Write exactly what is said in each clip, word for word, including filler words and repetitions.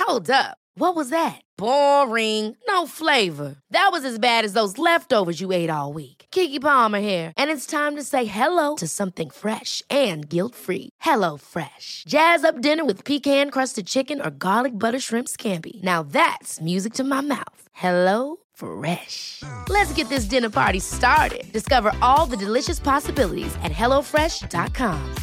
Hold up. What was that? Boring. No flavor. That was as bad as those leftovers you ate all week. Keke Palmer here, and it's time to say hello to something fresh and guilt-free. Hello Fresh. Jazz up dinner with pecan-crusted chicken or garlic butter shrimp scampi. Now that's music to my mouth. Hello Fresh. Let's get this dinner party started. Discover all the delicious possibilities at hello fresh dot com.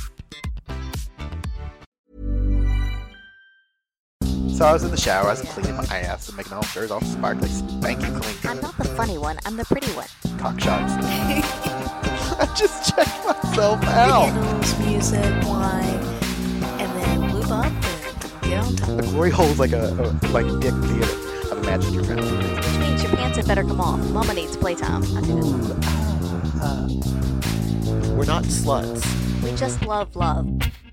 So I was in the shower, I was cleaning my ass and making all sure all sparkly, spanky clean. I'm not the funny one, I'm the pretty one. Cock shots. I just checked myself out. Candles, music, wine, and then lube up and get on top. The glory hole's like a, a like dick theater. I've imagined your family. Which means your pants had better come off. Mama needs playtime. I do this. Uh, we're not sluts. We just love love.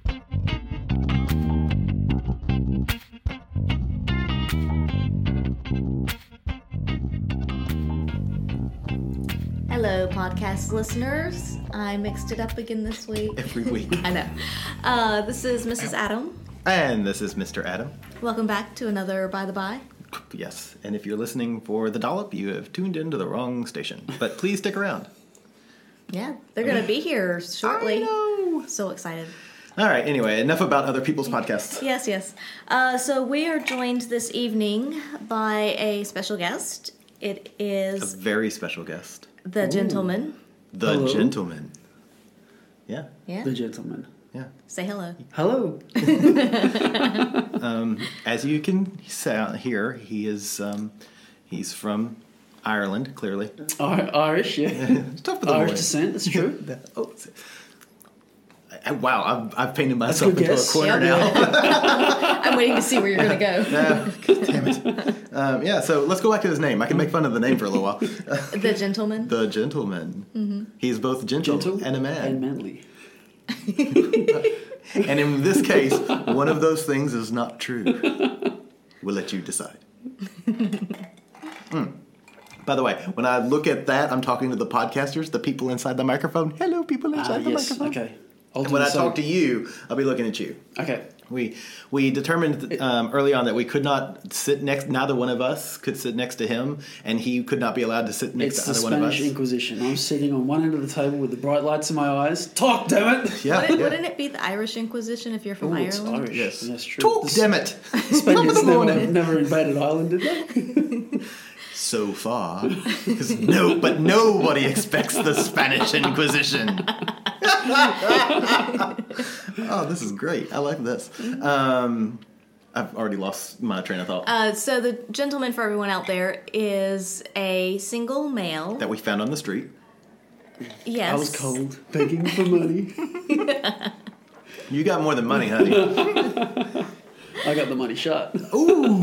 Hello, podcast listeners. I mixed it up again this week. Every week. I know. Uh, this is Missus Adam. And this is Mister Adam. Welcome back to another By the By. Yes, and if you're listening for the dollop, you have tuned into the wrong station. But please stick around. Yeah, they're going to be here shortly. I know. So excited. All right, anyway, enough about other people's podcasts. Yes, yes. Uh, so we are joined this evening by a special guest. It A is very special guest. the gentleman. The Hello. gentleman. Yeah, Yeah. The gentleman. yeah. Say hello. Hello. Um, as you can sa- hear, he is um, he's from Ireland, clearly. Ir- Irish, yeah. It's tough for the Irish boy. descent, that's true. oh, it's- I, wow, I've, I've painted myself good into guess. a corner Yeah. now. I'm waiting to see where you're going to go. Ah, God damn it. Um, yeah, so let's go back to his name. I can make fun of the name for a little while. The gentleman. The gentleman. Mm-hmm. He's both gentle, Gentle and a man. And manly. And in this case, one of those things is not true. We'll let you decide. Mm. By the way, when I look at that, I'm talking to the podcasters, the people inside the microphone. Hello, people Ah, inside the yes, microphone. okay. I'll And do when the I same. talk to you, I'll be looking at you. Okay. We we determined um, early on that we could not sit next. Neither one of us could sit next to him, and he could not be allowed to sit next It's to the either one of us. Spanish Inquisition. I'm sitting on one end of the table with the bright lights in my eyes. Talk, damn it! Yeah, Wouldn't, yeah. wouldn't it be the Irish Inquisition if you're from Oh, it's Ireland? Irish. Yes. That's true. Talk, The damn it! Spaniards Top of the never, morning. never invaded Ireland, did they? So far, because no, but nobody expects the Spanish Inquisition. Oh, this is great. I like this. Um, I've already lost my train of thought. Uh, so the gentleman, for everyone out there, is a single male. that we found on the street. Yes. I was cold, begging for money. You got more than money, honey. I got the money shot. Ooh.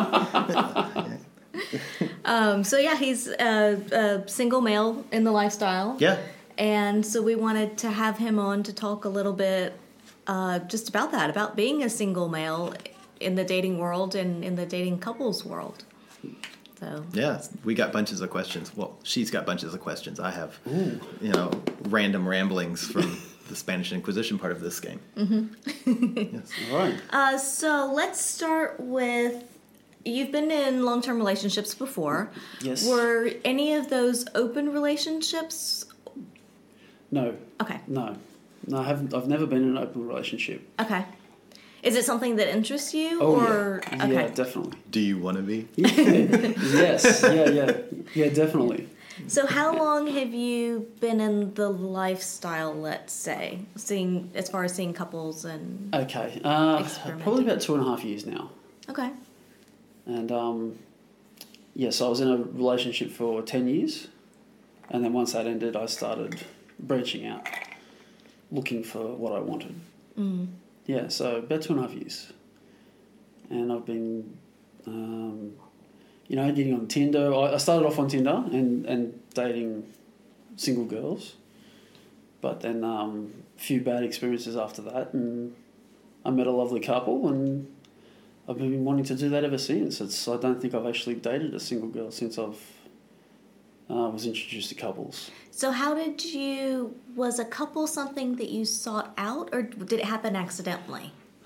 Um, so yeah, he's a, a single male in the lifestyle. Yeah. And so we wanted to have him on to talk a little bit uh, just about that, about being a single male in the dating world and in the dating couples world. So Yeah, we got bunches of questions. Well, she's got bunches of questions. I have, you know, random ramblings from the Spanish Inquisition part of this game. Mm-hmm. Yes. All right. Uh, so let's start with, you've been in long-term relationships before. Yes. Were any of those open relationships? No. Okay. No. No, I haven't. I've never been in an open relationship. Okay. Is it something that interests you? Oh, or yeah. okay. Yeah, definitely. Do you want to be? Yes. Yeah, yeah. Yeah, definitely. So how long have you been in the lifestyle, let's say, seeing as far as seeing couples and Okay. Uh, Experimenting. probably about two and a half years now. okay. And, um, yeah, so I was in a relationship for ten years. And then once that ended, I started branching out, looking for what I wanted. Mm. Yeah, so about two and a half years. And I've been, um, you know, getting on Tinder. I, I started off on Tinder and, and dating single girls. But then um, a few bad experiences after that. And I met a lovely couple and I've been wanting to do that ever since. It's I don't think I've actually dated a single girl since I've uh, was introduced to couples. So how did you, was a couple something that you sought out or did it happen accidentally?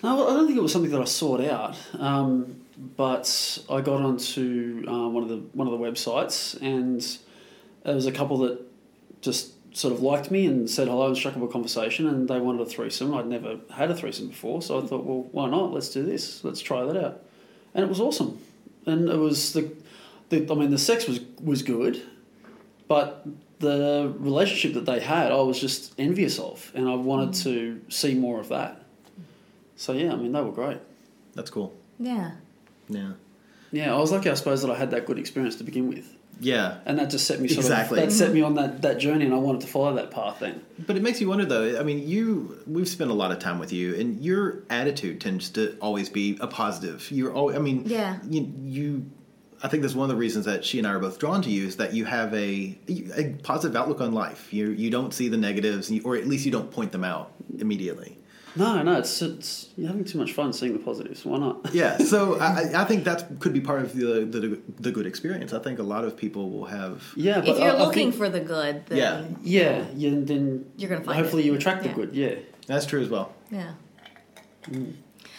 No, I don't think it was something that I sought out. Um, but I got onto uh, one of the one of the websites, and there was a couple that just sort of liked me and said hello and struck up a conversation, and they wanted a threesome. I'd never had a threesome before, so I thought, well, why not? Let's do this. Let's try that out. And it was awesome. And it was the, the I mean, the sex was was good, but the relationship that they had, I was just envious of, and I wanted mm. to see more of that. So yeah, I mean, they were great. That's cool. Yeah. Yeah. Yeah, I was lucky, I suppose, that I had that good experience to begin with. Yeah. And that just set me sort exactly. of, that set me on that, that journey, and I wanted to follow that path then. But it makes you wonder, though. I mean, you we've spent a lot of time with you, and your attitude tends to always be a positive. You're always, I mean, yeah. you, you I think that's one of the reasons that she and I are both drawn to you, is that you have a a positive outlook on life. You you don't see the negatives, or at least you don't point them out immediately. No, no, it's, it's you're having too much fun seeing the positives. Why not? Yeah, so I, I think that could be part of the, the the good experience. I think a lot of people will have. Yeah, but if you're I, looking I think, for the good, then yeah, yeah, yeah, then you're gonna find hopefully it. you attract yeah. the good. Yeah, that's true as well. Yeah. Mm.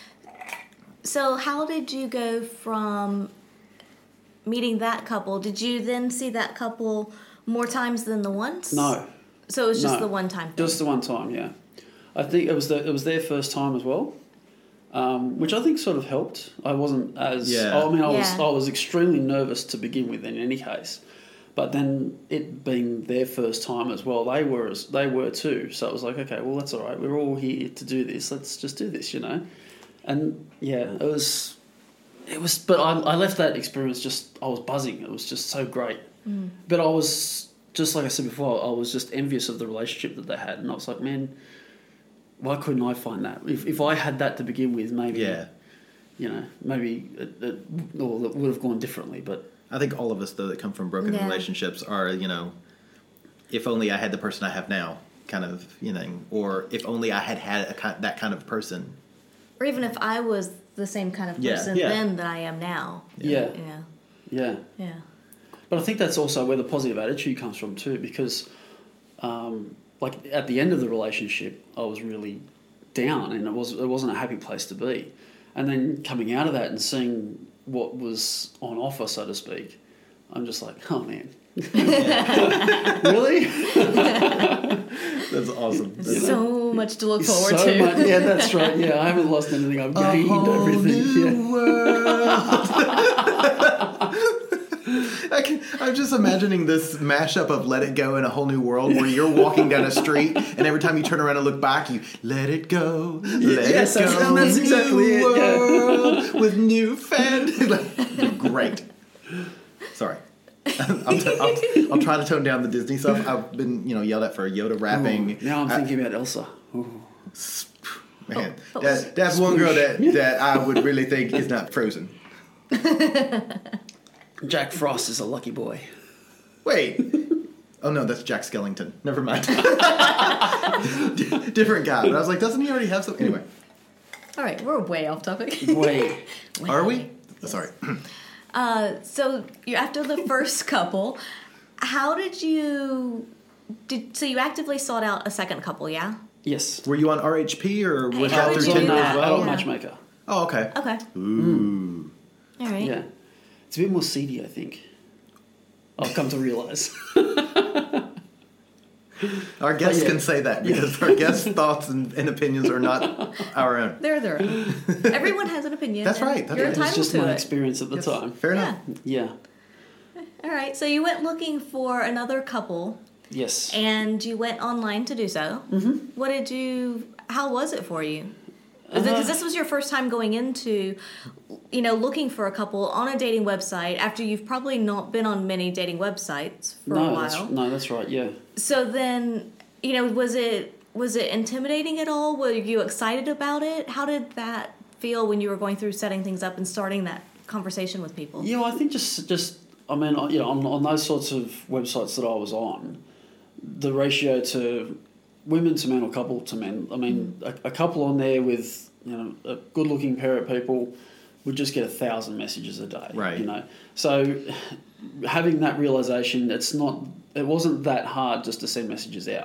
So, how did you go from meeting that couple? Did you then see that couple more times than the once? No. So it was just no. the one time thing? Just the one time, yeah. I think it was the, it was their first time as well, um, which I think sort of helped. I wasn't as Yeah. I mean I was Yeah. I was extremely nervous to begin with in any case, but then it being their first time as well, they were as, they were too. So it was like, okay, well that's all right. We're all here to do this. Let's just do this, you know. And yeah, it was it was. But I I left that experience just I was buzzing. It was just so great. Mm. But I was just like I said before, I was just envious of the relationship that they had, and I was like, man, why couldn't I find that? If if I had that to begin with, maybe, yeah. you know, maybe it, it, or it would have gone differently. But I think all of us, though, that come from broken yeah. relationships are, you know, if only I had the person I have now, kind of, you know, or if only I had had a, that kind of person. Or even if I was the same kind of Yeah, person yeah. then that I am now. yeah, Yeah. yeah, Yeah. But I think that's also where the positive attitude comes from too, because, um, like at the end of the relationship, I was really down, and it was it wasn't a happy place to be. And then coming out of that and seeing what was on offer, so to speak, I'm just like, oh man, really? That's awesome. That's So much to look forward so to. much, yeah, that's right. Yeah, I haven't lost anything. I've gained everything. I can, I'm just imagining this mashup of Let It Go and A Whole New World, where you're walking down a street and every time you turn around and look back, you let it go, let yes, it go. that's, and that's exactly new it. Yeah. world with new fan. Great. Sorry. I'm t- I'll, I'll try to tone down the Disney stuff. I've been, you know, yelled at for Yoda rapping. Ooh, now I'm I, thinking about Elsa. Ooh. Man, Oh, that, that's one girl that, that I would really think is not Frozen. Jack Frost is a lucky boy. Wait. Oh, no, that's Jack Skellington. Never mind. D- different guy. But I was like, doesn't he already have some? Anyway. All right, we're way off topic. Wait. Are we? Sorry. Uh, so you after the first couple, how did you did so you actively sought out a second couple? Yeah. Yes. Were you on R H P or was how that would through you do Tinder that? as well? Adult Yeah. matchmaker. Oh, okay. Okay. Ooh. All right. Yeah. It's a bit more seedy, I think. I've come to realise. Our guests yeah. can say that because our guests' thoughts and, and opinions are not our own. They're their own. Everyone has an opinion. That's and right, that's You're right. It's entitled just to my it. experience at the Yes. time. Fair Yeah. enough. Yeah. All right. So you went looking for another couple, Yes. and you went online to do so. Mm-hmm. What did you? How was it for you? Because Uh-huh. this was your first time going into, you know, looking for a couple on a dating website after you've probably not been on many dating websites for no, a while. that's no, that's right. Yeah. So then, you know, was it was it intimidating at all? Were you excited about it? How did that feel when you were going through setting things up and starting that conversation with people? Yeah, well, I think just just I mean, you know, on on those sorts of websites that I was on, the ratio to women to men or couple to men. I mean, mm. a, a couple on there with, you know, a good-looking pair of people would just get a thousand messages a day. Right. You know, so having that realization, it's not, it wasn't that hard just to send messages out.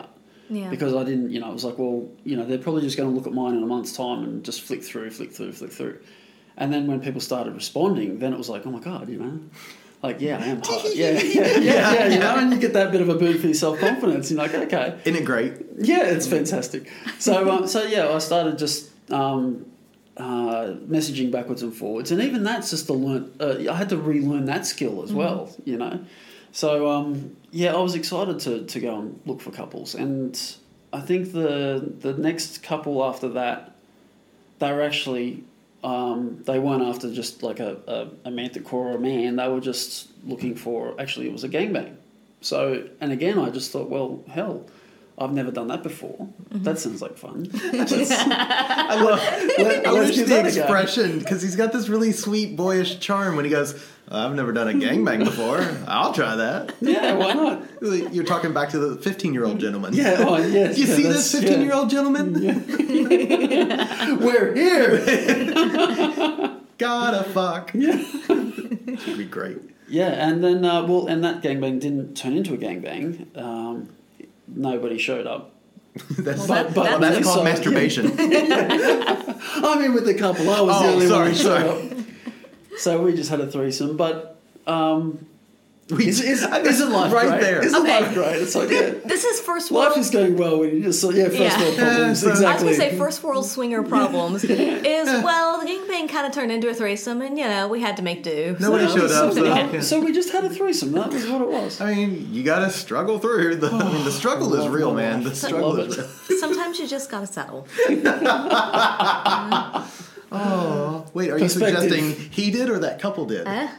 Yeah. Because I didn't, you know, it was like, well, you know, they're probably just going to look at mine in a month's time and just flick through, flick through, flick through. And then when people started responding, then it was like, oh my God, you know, like, yeah, I am hot. Yeah, yeah, yeah, yeah, you know, and you get that bit of a boon for your self-confidence. You're like, okay. Isn't it great? Yeah, it's fantastic. So, um, so yeah, I started just um, uh, messaging backwards and forwards. And even that's just to learn, uh, I had to relearn that skill as well, you know. So, um, yeah, I was excited to, to go and look for couples. And I think the the next couple after that, they were actually, um, they weren't after just like a, a, a manticore or a man. They were just looking for, actually, it was a gangbang. So, and again, I just thought, well, hell, I've never done that before. Mm-hmm. That sounds like fun. I love Let, I let's wish give the that a go. expression, because he's got this really sweet, boyish charm when he goes, I've never done a gangbang before. I'll try that. Yeah, why not? You're talking back to the fifteen-year-old gentleman. Yeah, oh, yes. You yeah, see that's- this fifteen-year-old gentleman? Yeah. We're here. Gotta fuck. Yeah. It'd be great. Yeah, and then, uh, well, and that gangbang didn't turn into a gangbang. Um, nobody showed up. That's, But- but- well, that's so- called masturbation. I mean, with the couple, I was the Oh, only sorry, one who showed sorry. up. So we just had a threesome, but um, We- is, is, isn't life right great? there. Isn't Okay. life great? It's like, yeah, This is first world. life is going well when you just, yeah, first Yeah. world problems, Yeah, so- exactly. I was going to say first world swinger problems is, well, the gangbang kind of turned into a threesome and, you know, we had to make do. Nobody so. showed up. So, So, um, so we just had a threesome. That was what it was. I mean, you gotta struggle through. The, I mean, the struggle I is love real, my man. life. The struggle Love is it. real. Sometimes you just got to settle. Oh, wait, are you Perspective. suggesting he did or that couple did? Eh?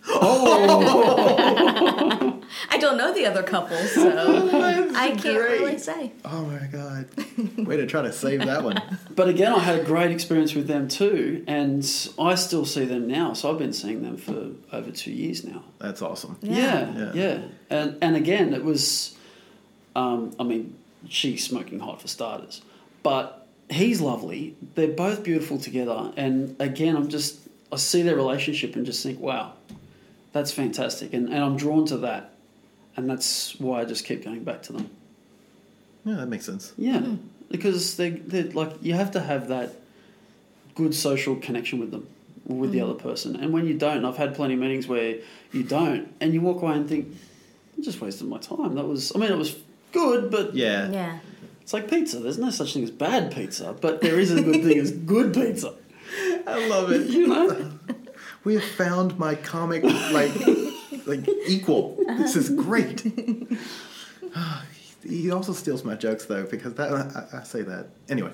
Oh, I don't know the other couple, so I can't great. really say. Oh my god. Way to try to save that one. but again, I had a great experience with them too, and I still see them now. So I've been seeing them for over two years now. That's awesome. Yeah, Yeah. yeah, and and again, it was, um, I mean, she's smoking hot for starters, but he's lovely. They're both beautiful together, and again, I'm just I see their relationship and just think, wow, that's fantastic, and and I'm drawn to that, and that's why I just keep going back to them. Yeah, that makes sense. Yeah, because they they like you have to have that good social connection with them, with the other person, and when you don't, I've had plenty of meetings where you don't, and you walk away and think, I just wasted my time. That was, I mean, it was good, but Yeah. Yeah. it's like pizza. There's no such thing as bad pizza, but there is a good thing as good pizza. I love it. You know? We have found my comic like like equal. This is great. He also steals my jokes though, because that I, I say that anyway.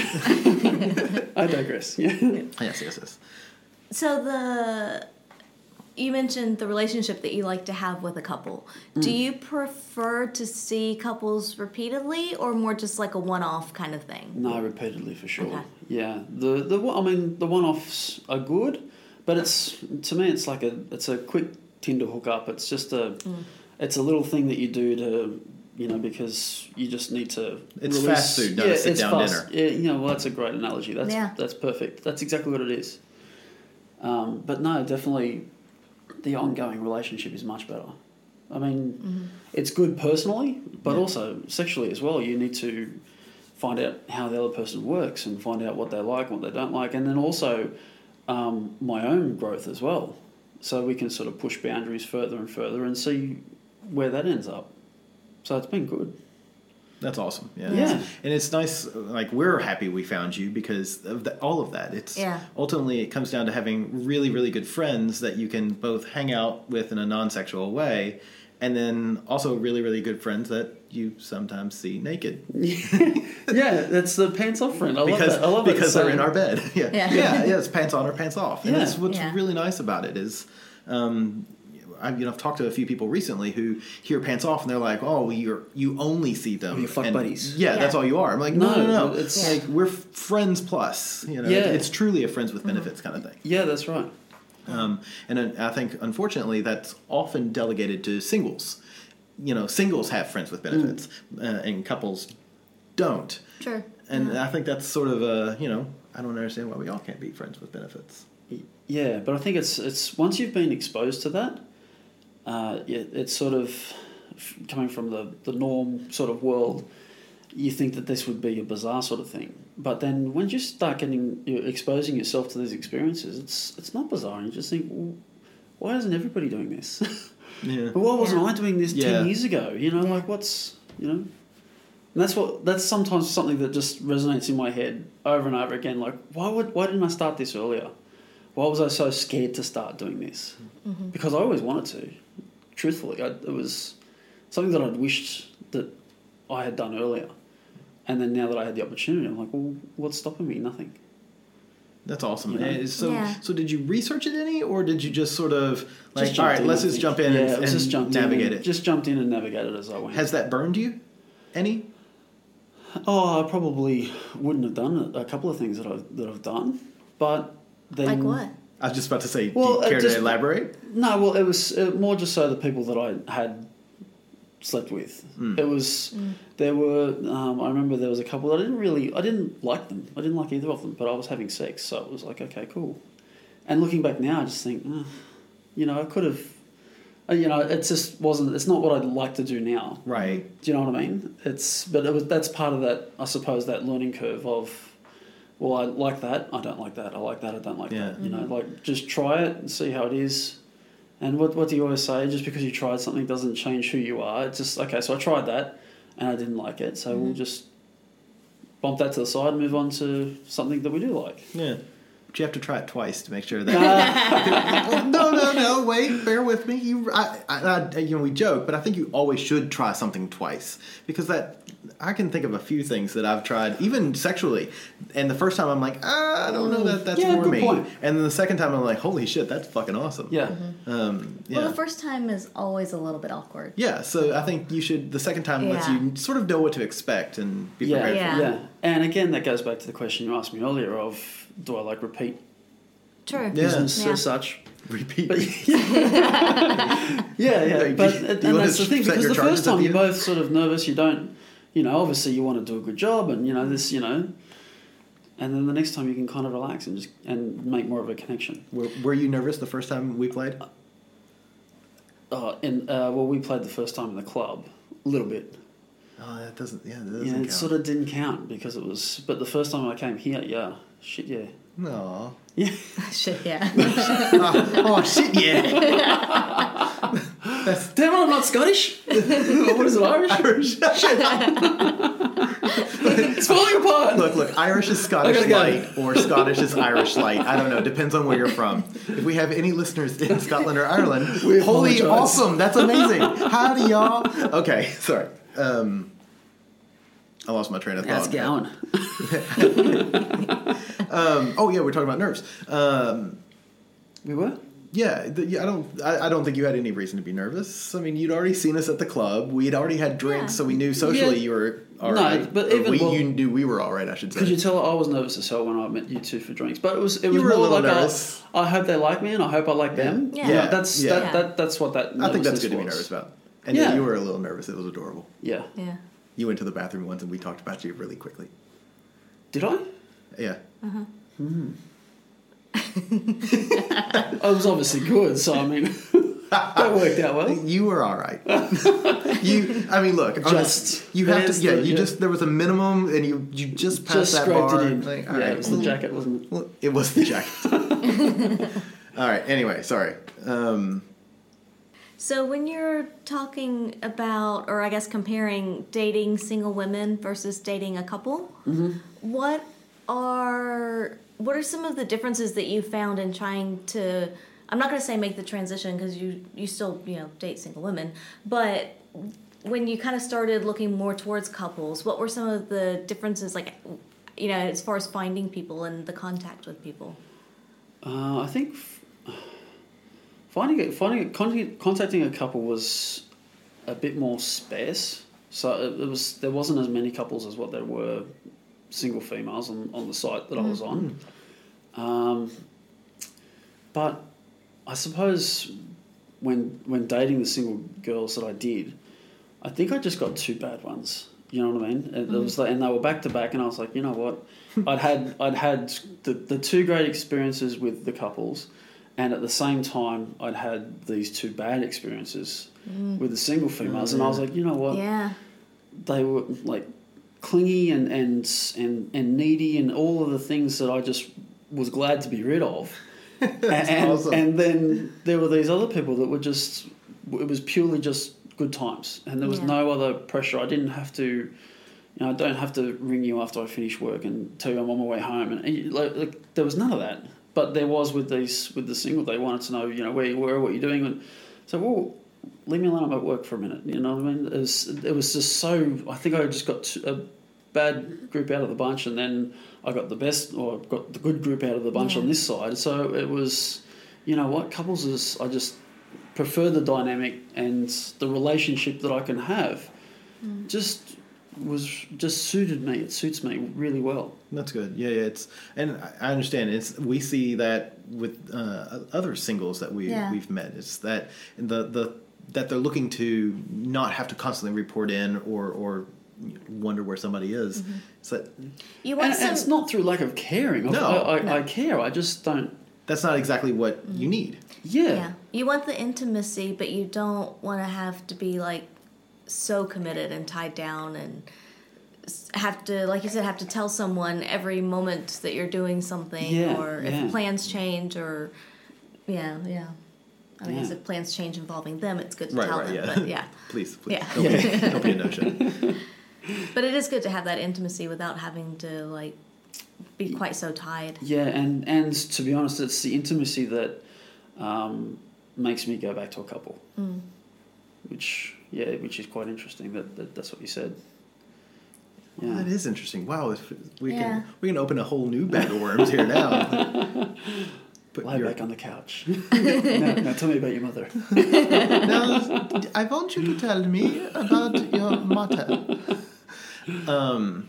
I digress. Yeah. Yes, yes, yes. So the you mentioned the relationship that you like to have with a couple. Do you prefer to see couples repeatedly, or more just like a one-off kind of thing? No, repeatedly for sure. Okay. Yeah, the the one- I mean the one-offs are good, but it's to me it's like a it's a quick Tinder hookup. It's just a it's a little thing that you do to you know because you just need to. It's release, fast food, not a yeah, it's sit-down fast. dinner. Yeah, you know, well, that's a great analogy. That's Yeah. that's perfect. That's exactly what it is. Um, but no, definitely, the ongoing relationship is much better. I mean, it's good personally, but Yeah. also sexually as well. You need to find out how the other person works and find out what they like, what they don't like, and then also um, my own growth as well. So we can sort of push boundaries further and further and see where that ends up. So it's been good. That's awesome. Yeah. Yeah. And it's nice, like, we're happy we found you because of the, all of that. It's Yeah. ultimately, it comes down to having really, really good friends that you can both hang out with in a non-sexual way, and then also really, really good friends that you sometimes see naked. Yeah, that's the pants off friend. I because love that. I love that because they're in saying. our bed. Yeah. Yeah. yeah. Yeah, it's pants on or pants off. And Yeah. that's what's Yeah. really nice about it is, um, I, you know, I've talked to a few people recently who hear pants off and they're like, "Oh, well, you're you only see them. You fuck and- buddies. Yeah, Yeah. that's all you are." I'm like, no, no, No, no. it's- It's like we're f- friends plus. You know, Yeah. it's truly a friends with benefits kind of thing. Yeah, that's right. Um, and uh, I think, unfortunately, that's often delegated to singles. You know, singles have friends with benefits, Mm. uh, and couples don't. Sure. And I think that's sort of a, you know, I don't understand why we all can't be friends with benefits. Yeah, but I think it's it's once you've been exposed to that, uh, yeah, it's sort of f- coming from the, the norm sort of world. you think that this would be a bizarre sort of thing. But then when you start getting, you're exposing yourself to these experiences, it's it's not bizarre. And you just think, well, why isn't everybody doing this? Yeah. But why wasn't Yeah. I doing this Yeah. ten years ago? You know, like what's, you know? And that's what, that's sometimes something that just resonates in my head over and over again. Like, why would, why didn't I start this earlier? Why was I so scared to start doing this? Mm-hmm. Because I always wanted to. Truthfully, I, it was something that I'd wished that I had done earlier. And then now that I had the opportunity, I'm like, well, what's stopping me? Nothing. That's awesome. You know? Eh, So, Yeah. so did you research it any, or did you just sort of like, Just all jumped right, in, let's I just think. jump in yeah, and, it was and just jumped navigate in and it? Just jumped in and navigated as I went. Has that burned you? Any? Oh, I probably wouldn't have done a couple of things that I've that I've done, but then Like what? I was just about to say, Well, do you it care just- to elaborate? No, well, it was uh, more just so the people that I had slept with. Mm. It was there were. Um, I remember there was a couple that I didn't really. I didn't like them. I didn't like either of them. But I was having sex, so it was like, okay, cool. And looking back now, I just think, uh, you know, I could have. Uh, you know, it just wasn't. It's not what I'd like to do now. Right. Do you know what I mean? It's but it was that's part of that. I suppose that learning curve of. Well, I like that. I don't like that. I like that. I don't like Yeah. that. You know, like just try it and see how it is. And what what do you always say? Just because you tried something doesn't change who you are. It's just okay. So I tried that, and I didn't like it. So we'll just bump that to the side and move on to something that we do like. Yeah. But you have to try it twice to make sure that. no, no, no. Wait, bear with me. You, I, I, I, you know, we joke, but I think you always should try something twice because that. I can think of a few things that I've tried, even sexually, and the first time I'm like, ah, I don't know that that's Yeah, for good me, point. and then the second time I'm like, holy shit, that's fucking awesome. Yeah. Um, yeah. Well, the first time is always a little bit awkward. Yeah, so I think you should. The second time lets Yeah. you sort of know what to expect and be Yeah, prepared yeah, for it. Yeah. And again, that goes back to the question you asked me earlier of do I like repeat True. Yeah. business Yeah. as such? Repeat. But yeah, yeah. Like, But do you- and do you wanna that's the thing set because your the charges first at time the you're end? both sort of nervous. You don't, you know, obviously you want to do a good job, and you know this, you know, and then the next time you can kind of relax and just and make more of a connection. Were, were you nervous the first time we played? Uh, and uh, well, we played the first time in the club a little bit. Oh, that doesn't. Yeah, that doesn't Yeah, count. it sort of didn't count because it was. But the first time I came here, yeah, shit, yeah, Aw. yeah. Shit, yeah. oh, oh shit! Yeah. Damn it, I'm not Scottish. What is it, Irish? Irish. It's falling apart. Look, look. Irish is Scottish I gotta go. light, or Scottish is Irish light. I don't know. Depends on where you're from. If we have any listeners in Scotland or Ireland, We holy apologize. awesome! That's amazing. Howdy, y'all. Okay, sorry. Um, I lost my train of thought. How's it going? Um, oh yeah, we're talking about nerves. Um, We were. Yeah, the, yeah, I don't. I, I don't think you had any reason to be nervous. I mean, you'd already seen us at the club. We'd already had drinks, Yeah. so we knew socially Yeah. you were all No, right. but Or even- we, well- you knew we were all right. I should say. Could you tell I was nervous as hell when I met you two for drinks? But it was it You was were a more little like nervous. I, I hope they like me and I hope I like them. Yeah. You know, Yeah. that's Yeah. That, Yeah. that that's what that. I think that's nervousness good to be was. nervous about. And Yeah. you were a little nervous. It was adorable. Yeah. Yeah. You went to the bathroom once, and we talked about you really quickly. Did I? Yeah. I was obviously good, so I mean, that worked out well. You were all right. you, I mean, look, Just- honest, you have to. there's Yeah, the- you yeah. just there was a minimum, and you you just passed Just that scraped bar. it in. Like, all yeah, right. it was the jacket, wasn't it? Well, it was the jacket. All right. Anyway, sorry. Um, So when you're talking about, or I guess comparing dating single women versus dating a couple, what are what are some of the differences that you found in trying to? I'm not going to say make the transition because you you still you know date single women, but when you kind of started looking more towards couples, what were some of the differences like? You know, as far as finding people and the contact with people. Uh, I think f- finding it, finding it, con- contacting a couple was a bit more sparse. So it, it was there wasn't as many couples as what there were single females on, on the site that I was on. Um, but I suppose when when dating the single girls that I did, I think I just got two bad ones. You know what I mean? It, it was like, and they were back to back, and I was like, you know what? I'd had I'd had the the two great experiences with the couples, and at the same time, I'd had these two bad experiences with the single females, and I was like, you know what? Yeah. They were like clingy and, and and and needy and all of the things that I just was glad to be rid of. That's and, awesome. and then there were these other people that were just, it was purely just good times, and there was Yeah. no other pressure. I didn't have to, you know, I don't have to ring you after I finish work and tell you I'm on my way home, and, and like, like there was none of that. But there was with these with the single. They wanted to know, you know, where you were, what you're doing, and so well, leave me alone. I'm at work for a minute. You know what I mean? It was it was just so. I think I just got t- a bad group out of the bunch, and then I got the best or got the good group out of the bunch Yeah. on this side. So it was, you know what, couples is I just prefer the dynamic and the relationship that I can have. Just was just suited me. It suits me really well. That's good. Yeah, yeah. It's and I- I understand. It's we see that with uh, other singles that we Yeah. we've met. It's that the the that they're looking to not have to constantly report in or or wonder where somebody is. Mm-hmm. It's that You want And, some. and it's not through lack of caring. I- No, I, I, no. I care. I just don't. that's not exactly what you need. Yeah. Yeah. You want the intimacy, but you don't want to have to be like so committed and tied down and s- have to, like you said, have to tell someone every moment that you're doing something Yeah, or yeah. if plans change or, yeah, yeah. I mean, Yeah. if plans change involving them, it's good to Right, tell right, them. yeah. But yeah. Please, please Yeah. don't, Be, don't be a no-show. But it is good to have that intimacy without having to like be quite so tied. Yeah, and, and to be honest, it's the intimacy that um, makes me go back to a couple. Mm. Which, yeah, which is quite interesting. That, that that's what you said. Yeah. Well, that is interesting. Wow, if we Yeah. can we can open a whole new bag of worms here now. But Lie you're- back on the couch. now, now tell me about your mother. Now, I want you to tell me about your mother. Um,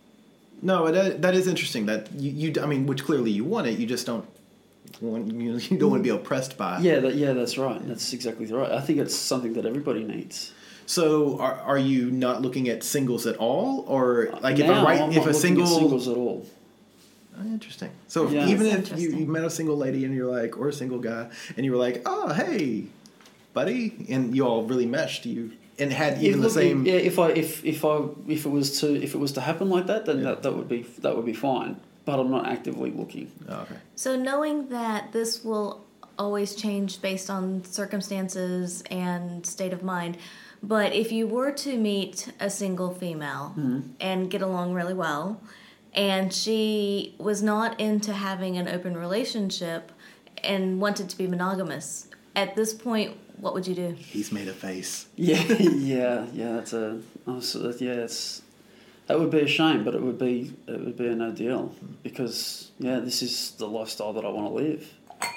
no, that, that is interesting. That you, you, I mean, which clearly you want it. You just don't want you, you don't want to be oppressed by. Yeah, that, yeah, that's right. That's exactly right. I think it's something that everybody needs. So, are are you not looking at singles at all, or like if now, a right I'm if not a looking single? at singles at all. Oh, interesting. So if- Yeah. even That's if you, you interesting. met a single lady and you're like, or a single guy, and you were like, oh hey, buddy, and you all really meshed, you and had even If- the same. Yeah, if I if if I if it was to if it was to happen like that, then Yeah. that, that would be that would be fine. But I'm not actively looking. Oh, okay. So knowing that this will always change based on circumstances and state of mind, but if you were to meet a single female and get along really well, and she was not into having an open relationship and wanted to be monogamous, at this point, what would you do? He's made a face. Yeah, yeah, yeah. That's a oh, so that- yeah. It's that would be a shame, but it would be it would be a no deal because yeah, this is the lifestyle that I want to live.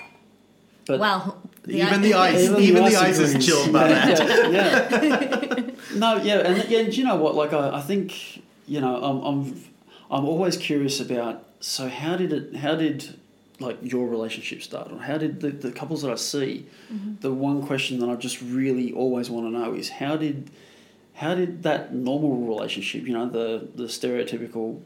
But Wow. Even the ice, Even even, the the ice ice is agrees. chilled by yeah, that. Yeah, yeah. No, yeah, and yeah, do you know what? Like, I, I think you know, I'm, I'm, I'm always curious about. So, how did it? How did like your relationship start? Or how did the, the couples that I see? The one question that I just really always want to know is how did, how did that normal relationship? You know, the the stereotypical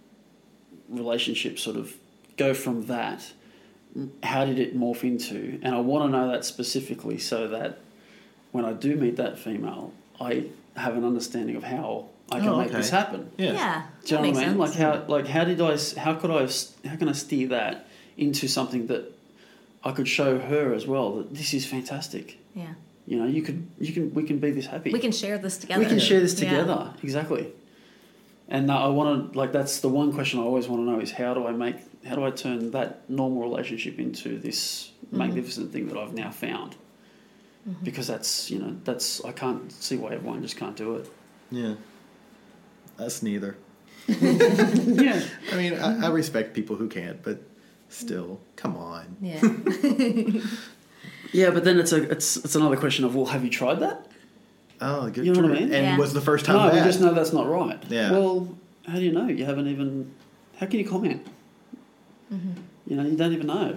relationship sort of go from that. How did it morph into? And I want to know that specifically so that when I do meet that female, I have an understanding of how I can Oh, make okay. this happen. Yeah. Yeah. Do you know that what I mean? makes Like how, like how did I, how could I, how can I steer that into something that I could show her as well that this is fantastic. Yeah. You know, you could, you can, we can be this happy. We can share this together. We can share this Yeah. together, exactly. And uh, I want to, like, that's the one question I always want to know is how do I make, how do I turn that normal relationship into this magnificent thing that I've now found? Because that's, you know, that's, I can't see why everyone just can't do it. Yeah. Us neither. Yeah. I mean, I, I respect people who can't, but still, come on. Yeah. Yeah, but then it's a, it's, it's another question of, well, have you tried that? Oh, good. You know what I true. mean? And Yeah. was the first time No, bad? we just know that's not right. Yeah. Well, how do you know? You haven't even, how can you comment? You know, you don't even know.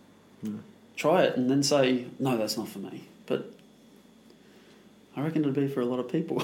Try it and then say, no, that's not for me. But I reckon it'd be for a lot of people.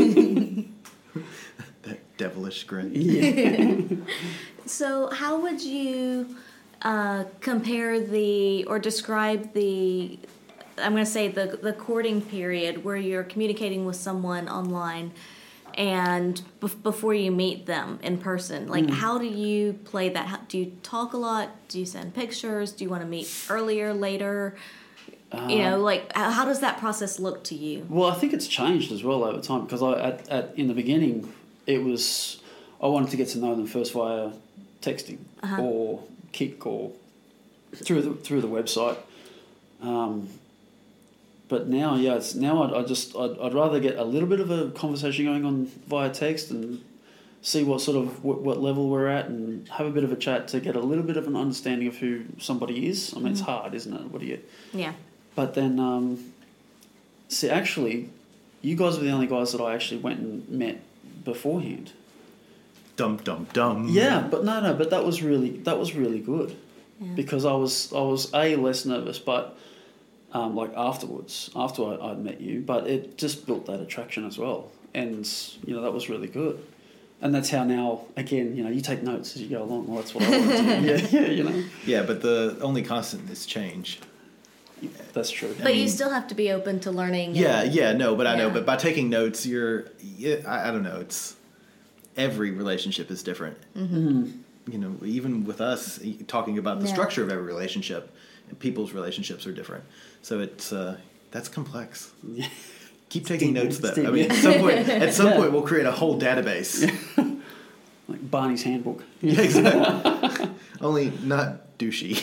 That devilish grin. Yeah. So, how would you uh, compare the or describe the? I'm going to say the the courting period where you're communicating with someone online and bef- before you meet them in person, like how do you play that? How, do you talk a lot? Do you send pictures? Do you want to meet earlier, later? You know, like how how does that process look to you? Well, I think it's changed as well over time because I at, at in the beginning it was I wanted to get to know them first via texting Uh-huh. or Kik or through the through the website. Um, but now, yeah, it's now I'd, I just I'd, I'd rather get a little bit of a conversation going on via text and see what sort of what, what level we're at and have a bit of a chat to get a little bit of an understanding of who somebody is. I mean, it's hard, isn't it? What do you? Yeah. But then, um, see, actually, you guys were the only guys that I actually went and met beforehand. Dum dum dum. Yeah, but no, no, but that was really that was really good Yeah. because I was I was a less nervous, but um, like afterwards, after I, I'd met you, but it just built that attraction as well, and you know that was really good. And that's how now, again, you know, you take notes as you go along. Well, that's what I want to do. Yeah, yeah, you know. Yeah, but the only constant is change. That's true. But you still have to be open to learning. Yeah, and- yeah, no, but I know. Yeah. But by taking notes, you're, yeah, I, I don't know. It's every relationship is different. Mm-hmm. You know, even with us e- talking about the Yeah. structure of every relationship, people's relationships are different. So it's uh, that's complex. Keep taking deep, notes, it's though. deep, I mean, yeah. at some point, at some Yeah. point, we'll create a whole database. Like Barney's handbook. Yeah, exactly. Only not douchey.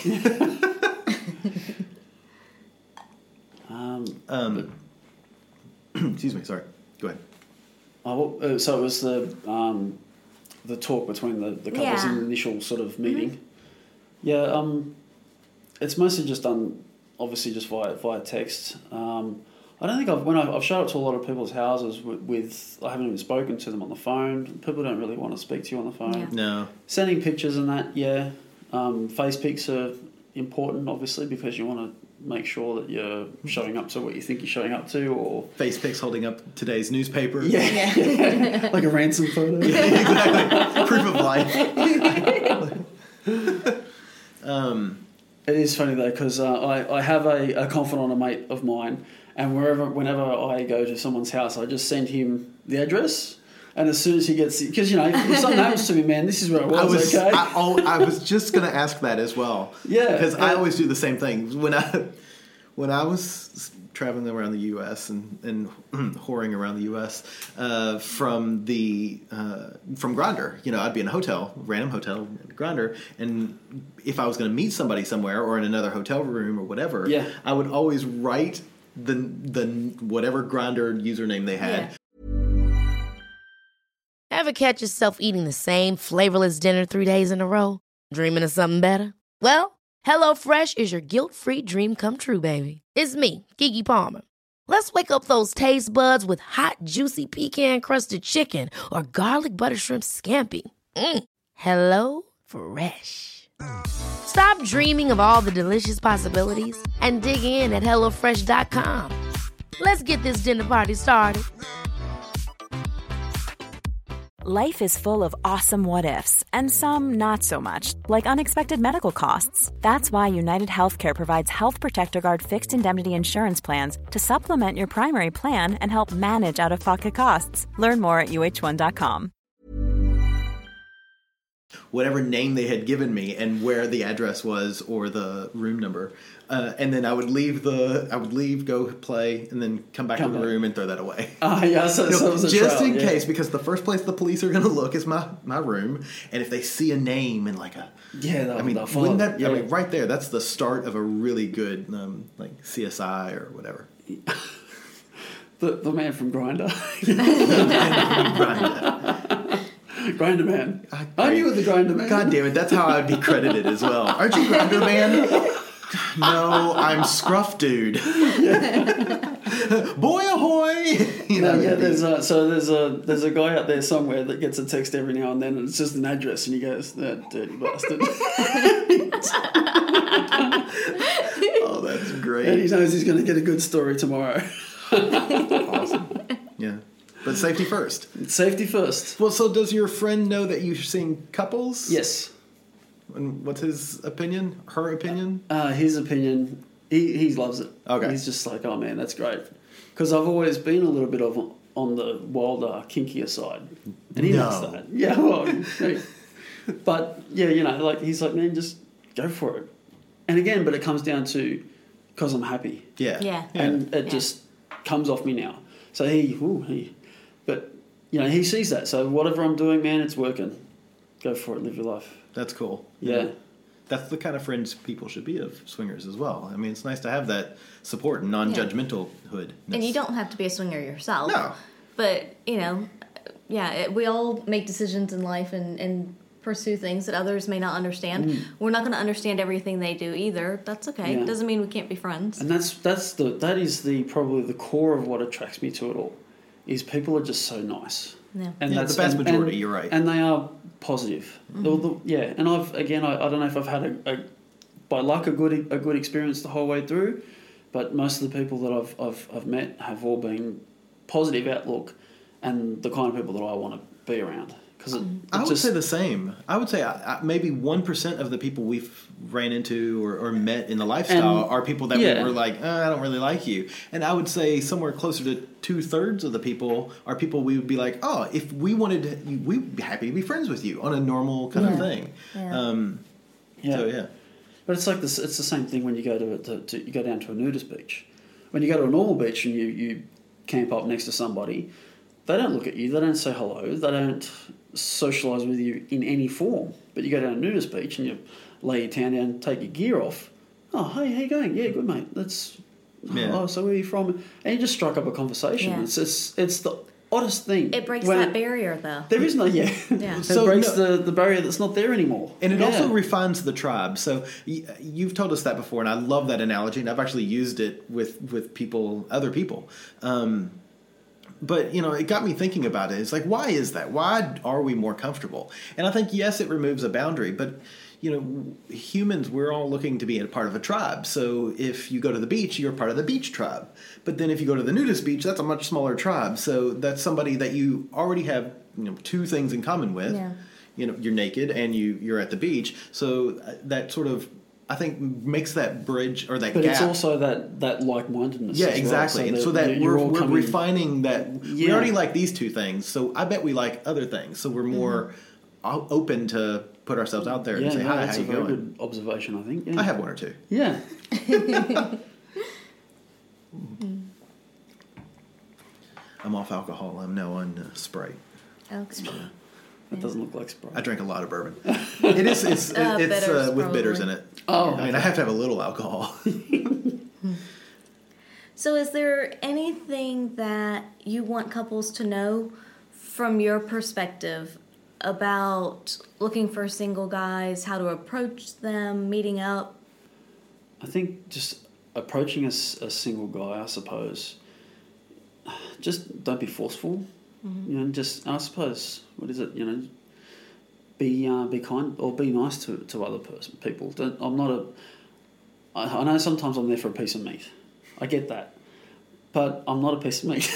Um, Um, excuse me. Sorry. Go ahead. Oh, well, uh, so it was the um, the talk between the, the couples Yeah. in the initial sort of meeting. Yeah, um, it's mostly just done, obviously, just via via text. Um, I don't think I've when I've, I've showed up to a lot of people's houses with, with I haven't even spoken to them on the phone. People don't really want to speak to you on the phone. Yeah. No. Sending pictures and that, yeah. Um, face pics are important, obviously, because you want to make sure that you're showing up to what you think you're showing up to, or Face pics holding up today's newspaper. yeah, yeah. Like a ransom photo. Exactly. Proof of life. um, It is funny though because uh, I, I have a, a confidant, a mate of mine, and wherever whenever I go to someone's house, I just send him the address, and as soon as he gets, because you know if something happens to me, man, this is where I was. I was okay. I, oh, I was just going to ask that as well. Yeah, because I and- always do the same thing when I when I was traveling around the U S and and whoring around the U S uh, from the uh, from Grindr. You know, I'd be in a hotel, random hotel, Grindr, and if I was going to meet somebody somewhere or in another hotel room or whatever, Yeah. I would always write the the whatever Grindr username they had. Yeah. Ever catch yourself eating the same flavorless dinner three days in a row? Dreaming of something better? Well, HelloFresh is your guilt-free dream come true, baby. It's me, Keke Palmer. Let's wake up those taste buds with hot, juicy pecan-crusted chicken or garlic butter shrimp scampi. Mm. Hello Fresh. Stop dreaming of all the delicious possibilities and dig in at hello fresh dot com. Let's get this dinner party started. Life is full of awesome what-ifs, and some not so much, like unexpected medical costs. That's why United Healthcare provides Health Protector Guard fixed indemnity insurance plans to supplement your primary plan and help manage out-of-pocket costs. Learn more at U H one dot com. Whatever name they had given me and where the address was or the room number, uh, and then I would leave the I would leave, go play, and then come back Come to the back. room and throw that away. Ah, yeah, so, You so know, it was a just trial, in yeah. case, because the first place the police are going to look is my, my room, and if they see a name and like a Yeah, they'll, I mean, they'll follow. wouldn't that yeah. I mean, right there, that's the start of a really good um, like C S I or whatever. the the man from Grindr, Grindr. Grindr man. I- Aren't you with the Grindr man? God damn it, that's how I'd be credited as well. Aren't you Grindr Man? No, I'm Scruff Dude. Boy ahoy! You know, No, yeah, it'd be- there's a, so there's a there's a guy out there somewhere that gets a text every now and then, and it's just an address, and he goes, "That dirty bastard," oh, that's and he great. knows he's going to get a good story tomorrow. Awesome. Yeah. But safety first. Safety first. Well, so does your friend know that you're seeing couples? Yes. And what's his opinion? Her opinion? Uh, his opinion, he he loves it. Okay. He's just like, oh man, that's great, because I've always been a little bit of on the wilder, kinkier side, and he No. does that. Yeah, well, hey. But yeah, you know, like he's like, man, just go for it. And again, but it comes down to because I'm happy, Yeah. Yeah. and it Yeah. just comes off me now. So he, ooh, he, but you know, he sees that. So whatever I'm doing, man, it's working. Go for it, live your life. That's cool. Yeah. That's the kind of friends people should be of swingers as well. I mean, it's nice to have that support and non-judgmental hood. And you don't have to be a swinger yourself. No. But, you know, yeah, it, we all make decisions in life and, and pursue things that others may not understand. We're not going to understand everything they do either. That's okay. Yeah. Doesn't mean we can't be friends. And that's that's the that is the probably the core of what attracts me to it all, is people are just so nice. Yeah. And Yeah, that's the vast and- majority, and- you're right. And they are positive. The- the- yeah, and I've again I, I don't know if I've had a, a by luck a good a good experience the whole way through, but most of the people that I've I've I've met have all been positive outlook, and the kind of people that I want to be around. Because it, I it would just, say the same. I would say I, I, maybe one percent of the people we've ran into or, or met in the lifestyle And- are people that yeah. we were like, uh, I don't really like you. And I would say somewhere closer to two thirds of the people are people we would be like, oh, if we wanted, to, we'd be happy to be friends with you on a normal kind of thing. Yeah. Um, yeah. So yeah. But it's like this. It's the same thing when you go to, to, to you go down to a nudist beach. When you go to a normal beach and you, you camp up next to somebody, they don't look at you. They don't say hello. They don't socialise with you in any form. But you go down a nudist beach and you lay your town down, take your gear off. Oh, hey, how you going? Yeah, good, mate. That's Yeah. oh, so where are you from? And you just strike up a conversation. Yeah. It's, it's it's the oddest thing. It breaks when that barrier, though. There is no yeah. Yeah. It So, breaks no- the, the barrier that's not there anymore. And it Yeah. also refines the tribe. So y- you've told us that before, and I love that analogy, and I've actually used it with, with people, other people. Um, but, you know, it got me thinking about it. It's like, why is that? Why are we more comfortable? And I think, yes, it removes a boundary, but, you know, humans, we're all looking to be a part of a tribe. So if you go to the beach, you're part of the beach tribe. But then if you go to the nudist beach, that's a much smaller tribe. So that's somebody that you already have, you know, two things in common with. Yeah. You know, you're naked and you, you're at the beach. So that sort of, I think, makes that bridge or that But gap. it's also that, that like-mindedness. Yeah, as well, exactly. And that so that you're- we're, you're all we're coming- refining that. We Yeah. already like these two things, so I bet we like other things. So we're more o- open to put ourselves out there Yeah, and say, no, hi, that's how a you very going? good observation, I think. Yeah. I have one or two. Yeah. I'm off alcohol. I'm now on uh, Sprite. Okay. That doesn't look like Sprite. I drink a lot of bourbon. It is. It's, Uh, it's bitters, uh, with bitters in probably. it. Oh, I mean, I have to have a little alcohol. So, is there anything that you want couples to know from your perspective about looking for single guys, how to approach them, meeting up? I think just approaching a, s- a single guy, I suppose, just don't be forceful. You know, just, I suppose, what is it, you know, be uh, be kind or be nice to, to other person, people. Don't, I'm not a, I, I know sometimes I'm there for a piece of meat. I get that. But I'm not a piece of meat.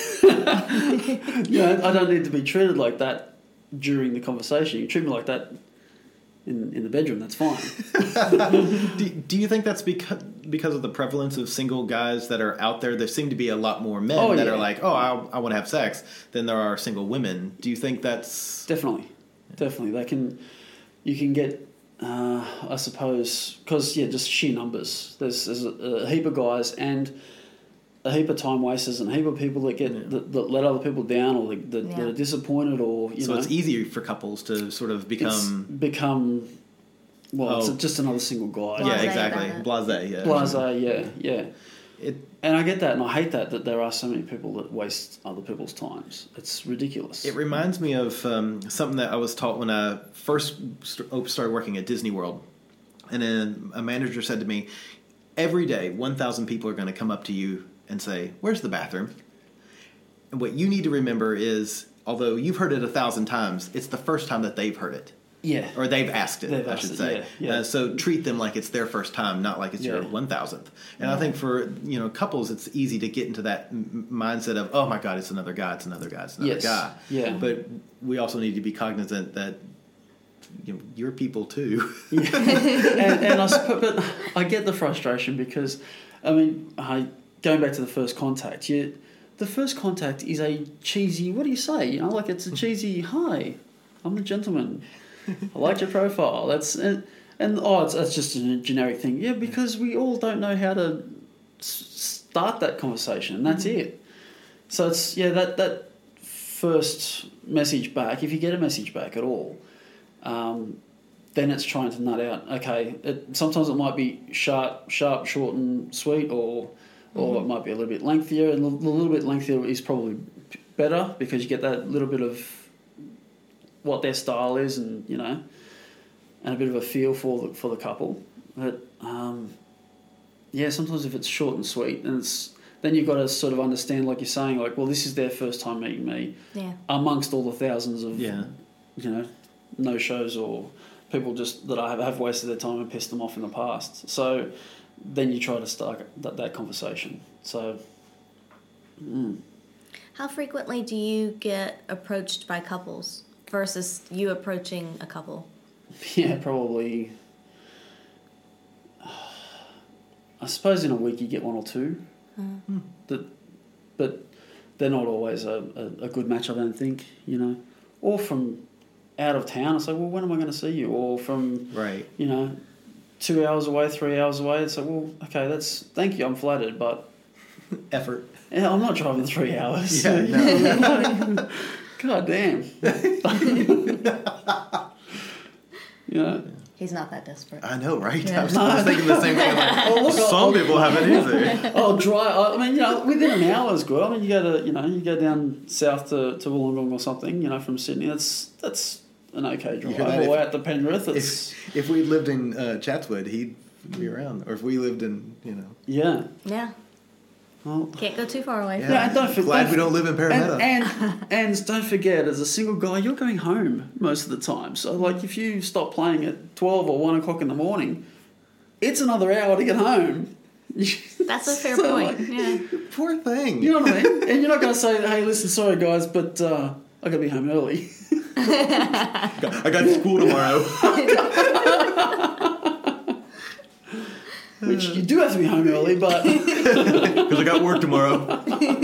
You know, I don't need to be treated like that during the conversation. You treat me like that in, in the bedroom, that's fine. do, do you think that's because because of the prevalence of single guys that are out there? There seem to be a lot more men Oh, that yeah. are like, oh, I, I want to have sex, than there are single women. Do you think that's... Definitely, definitely. They can, you can get, uh, I suppose, because yeah, just sheer numbers. There's, there's a, a heap of guys and a heap of time wasters and a heap of people that get that, that let other people down or that, that, Yeah. that are disappointed or you So know. it's easy for couples to sort of it's become... become. Well, Oh. it's just another single guy. Yeah, Blasé exactly. about it. Blasé, yeah. Blasé, yeah, yeah. It, And I get that, and I hate that, that there are so many people that waste other people's times. It's ridiculous. It reminds me of um, something that I was taught when I first st- op- started working at Disney World. And then a manager said to me, every day, one thousand people are going to come up to you and say, where's the bathroom? And what you need to remember is, although you've heard it a thousand times, it's the first time that they've heard it. yeah. Or they've asked it, They've I asked should it, say. yeah, yeah. Uh, so treat them like it's their first time, not like it's your Yeah. one thousandth. And I think for you know couples, it's easy to get into that m- mindset of, oh my God, it's another guy, it's another guy, it's another Yes. guy. Yeah. But we also need to be cognizant that you know, you're people too. and, and I suppose, but I get the frustration because, I mean, I, going back to the first contact, you, the first contact is a cheesy, what do you say? You know, like it's a cheesy, hi, I'm the gentleman. I like your profile. That's and, and oh, it's, it's just a generic thing. Yeah, because we all don't know how to s- start that conversation. And that's mm-hmm. it. So it's yeah that that first message back. If you get a message back at all, um, then it's trying to nut out. Okay, it, sometimes it might be sharp, sharp, short, and sweet, or or mm-hmm. it might be a little bit lengthier. And a little bit lengthier is probably better because you get that little bit of what their style is, and you know, and a bit of a feel for the, for the couple. But um, yeah, sometimes if it's short and sweet, and it's then you've got to sort of understand, like you're saying, like, well, this is their first time meeting me, yeah. amongst all the thousands of yeah. you know, no shows or people just that I have, have wasted their time and pissed them off in the past. So then you try to start that, that conversation. So. Mm. How frequently do you get approached by couples versus you approaching a couple? Yeah, probably. I suppose in a week you get one or two. Mm. That, but they're not always a, a, a good match, I don't think, you know. Or from out of town, I say, well, when am I going to see you? Or from, right. you know, two hours away, three hours away. It's like, well, okay, that's, thank you, I'm flattered, but... Effort. Yeah, I'm not driving three hours. Yeah, no. God damn. You know. He's not that desperate. I know, right? Yeah. I, was, I was thinking the same thing. Like, oh, look, some I'll, people have it easy. Oh, dry. I mean, you know, within an hour is good. I mean, you go to, you know, you go down south to, to Wollongong or something, you know, from Sydney. That's that's an okay drive. Or out to Penrith. It's, if, if we lived in uh, Chatswood, he'd be around. Or if we lived in, you know. Yeah. Yeah. Well, can't go too far away. Yeah, yeah and don't forget, glad don't, we don't live in Parramatta. And, and and don't forget, as a single guy, you're going home most of the time. So, like, if you stop playing at twelve or one o'clock in the morning, it's another hour to get home. That's a fair so, point. Like, yeah. Poor thing. You know what I mean? And you're not going to say, "Hey, listen, sorry guys, but uh, I got to be home early." I got school tomorrow. Which you do have to be home early, but... Because I got work tomorrow.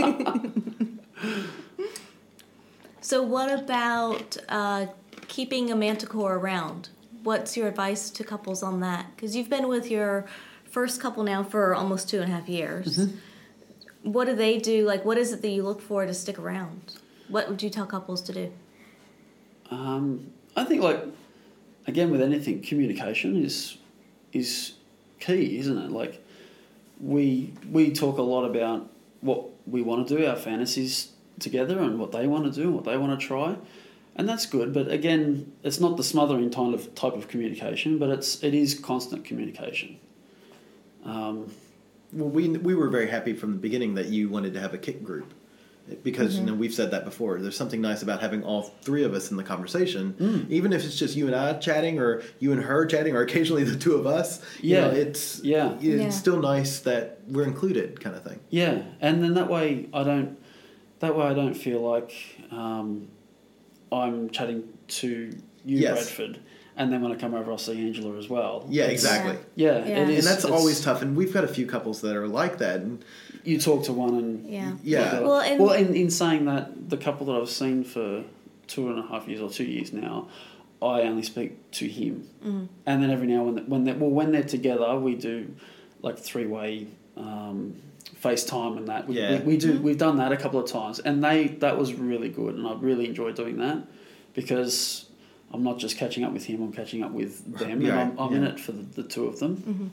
So what about uh, keeping a manticore around? What's your advice to couples on that? Because you've been with your first couple now for almost two and a half years. Mm-hmm. What do they do? Like, what is it that you look for to stick around? What would you tell couples to do? Um, I think, like, again, with anything, communication is is... key, isn't it? Like, we we talk a lot about what we want to do, our fantasies together, and what they want to do and what they want to try, and that's good. But again, it's not the smothering kind of type of communication, but it's it is constant communication. Um, well, we we were very happy from the beginning that you wanted to have a kick group. Because mm-hmm. you know we've said that before. There's something nice about having all three of us in the conversation, mm. even if it's just you and I chatting, or you and her chatting, or occasionally the two of us. You yeah, know, it's yeah. it's yeah. still nice that we're included, kind of thing. Yeah, and then that way I don't that way I don't feel like um, I'm chatting to you, yes. Bradford, and then when I come over, I'll see Angela as well. Yeah, it's, exactly. Yeah, yeah. it is, and that's it's, always tough. And we've got a few couples that are like that. And you talk to one and yeah, yeah. Well, and well, in in saying that, the couple that I've seen for two and a half years or two years now, I only speak to him, mm-hmm. and then every now and then, when they well when they're together, we do like three way um, FaceTime and that. We, yeah. we, we do mm-hmm. we've done that a couple of times, and they that was really good, and I really enjoyed doing that because I'm not just catching up with him; I'm catching up with them, yeah, and I'm, I'm yeah. in it for the, the two of them. Mm-hmm.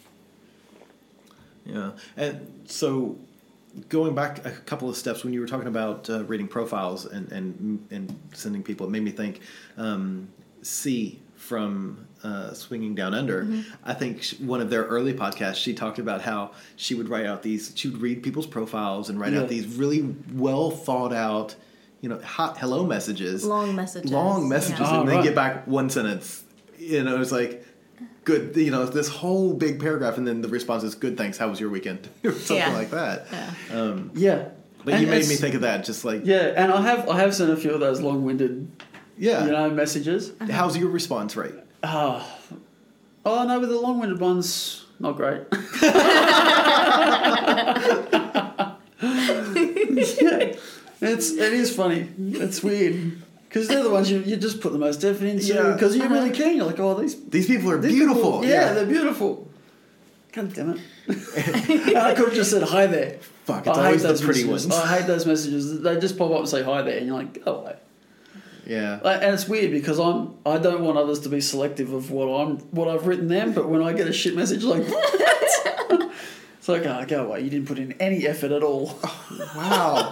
Yeah, and so going back a couple of steps when you were talking about uh, reading profiles and, and and sending people, it made me think. Um, C from uh, Swinging Down Under, mm-hmm. I think she, one of their early podcasts, she talked about how she would write out these, she would read people's profiles and write yeah. out these really well thought out, you know, hot hello messages, long messages, long messages, yeah. and oh, then right. get back one sentence. You know, it's like. Good, you know, this whole big paragraph, and then the response is, "Good, thanks. How was your weekend?" or something yeah. like that. Yeah. Um, yeah. But and you made me think of that, just like yeah, and I have I have sent a few of those long-winded, yeah, you know, messages. Uh-huh. How's your response rate? Oh, oh no, with the long-winded ones, not great. yeah, it's it is funny. It's weird because they're the ones you, you just put the most effort into Yeah. because you're really keen. You're like, oh, these These people are these beautiful. people- yeah, they're beautiful. God damn it! And I could have just said hi there. Fuck, it's I hate always the those pretty messages. ones. I hate those messages. They just pop up and say hi there, and you're like, go away. Yeah. Like, and it's weird because I'm I don't want others to be selective of what I'm what I've written them, but when I get a shit message like it's like, oh, go away, you didn't put in any effort at all. Wow.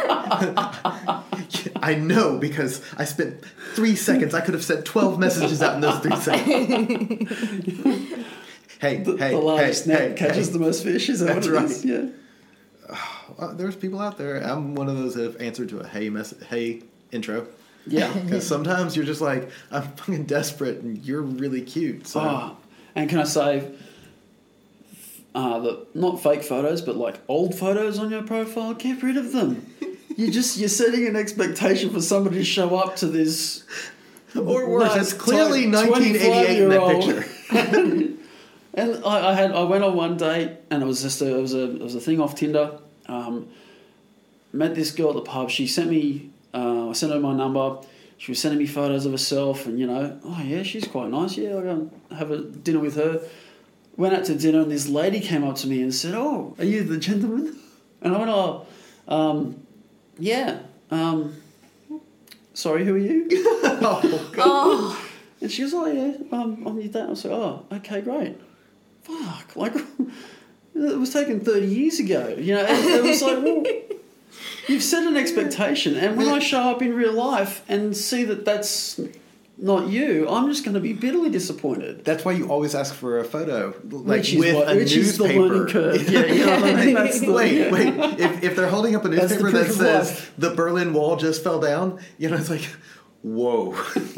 I know because I spent three seconds. I could have sent twelve messages out in those three seconds. hey, The, hey, the largest hey, net hey, catches hey. the most fish, is that That's what it right. is? Yeah. Uh, there's people out there. I'm one of those that have answered to a hey mess hey intro. Yeah. Because sometimes you're just like, I'm fucking desperate and you're really cute. So Oh, and can I say, uh, the not fake photos, but like old photos on your profile, get rid of them. You just you're setting an expectation for somebody to show up to this. or worse, nice, it's clearly tight nineteen eighty-eight in that twenty-five-year-old. picture. And I, I had I went on one date and it was just a, it was a it was a thing off Tinder. Um, met this girl at the pub. She sent me uh, I sent her my number. She was sending me photos of herself and you know, oh yeah, she's quite nice. Yeah, I'll go and have a dinner with her. Went out to dinner and this lady came up to me and said, "Oh, are you the gentleman?" And I went, "Oh, um, yeah. Um, sorry, who are you?" Oh, God. And she goes, "Oh yeah, um, I'm your dad." I was like, "Oh, okay, great." Fuck, like it was taken thirty years ago. You know, and it was like, well, you've set an expectation, and when I show up in real life and see that that's not you, I'm just going to be bitterly disappointed. That's why you always ask for a photo, like Which is with what- a which is the newspaper. learning curve. Yeah, you know what I mean? That's the- wait, yeah. wait. If, if they're holding up a That's the newspaper that proof of says life. the Berlin Wall just fell down, you know, it's like, whoa.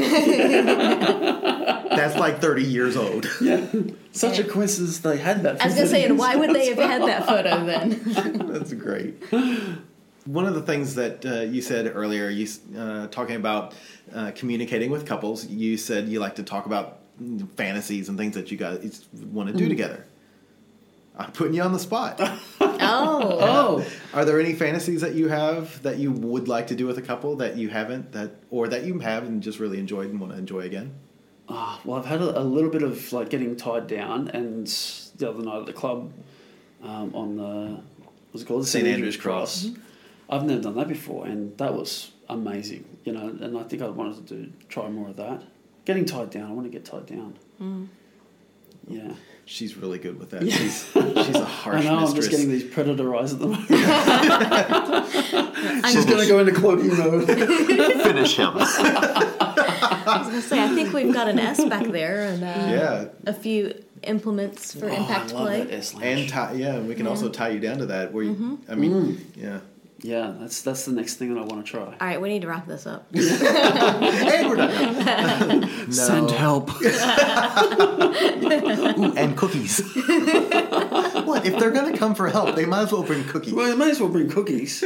That's like thirty years old. Yeah, such a coincidence they had that. I was gonna say, and why would they have had that photo then? That's great. One of the things that uh, you said earlier, you uh, talking about uh, communicating with couples, you said you like to talk about fantasies and things that you guys want to do together. I'm putting you on the spot. Oh, Oh, Are there any fantasies that you have that you would like to do with a couple that you haven't, that or that you have and just really enjoyed and want to enjoy again? oh, well, I've had a, a little bit of like getting tied down, and the other night at the club um, on the what's it called, Saint Saint Andrew's Andrew's Cross. I've never done that before, and that was amazing. You know, and I think I wanted to do try more of that. Getting tied down, I want to get tied down. Mm. Yeah. She's really good with that. Yeah. She's, she's a harsh I know, mistress. I'm just getting these predator eyes at the moment. She's going to go into cloaking mode. Finish him. I was gonna say, I think we've got an S back there and uh, Yeah. a few implements for Oh, impact I love play. that S-Lash. And tie, yeah, we can also tie you down to that. Where you, I mean, yeah. Yeah, that's that's the next thing that I want to try. All right, we need to wrap this up. And we're done. No. Send help. Ooh, and cookies. What? If they're going to come for help, they might as well bring cookies. Well, you may as well bring cookies.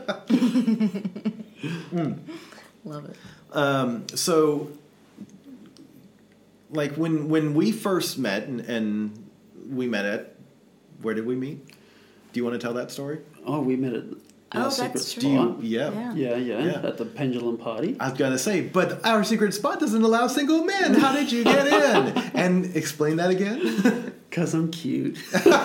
Love it. Um, so, like when when we first met, and, and we met at, where did we meet? Do you want to tell that story? Oh, we met at Oh, our that's secret true. Do you? spot. Yeah. Yeah. Yeah, yeah, Yeah. at the pendulum party. I was gonna say, but our secret spot doesn't allow single men. How did you get in? And explain that again. Because I'm cute.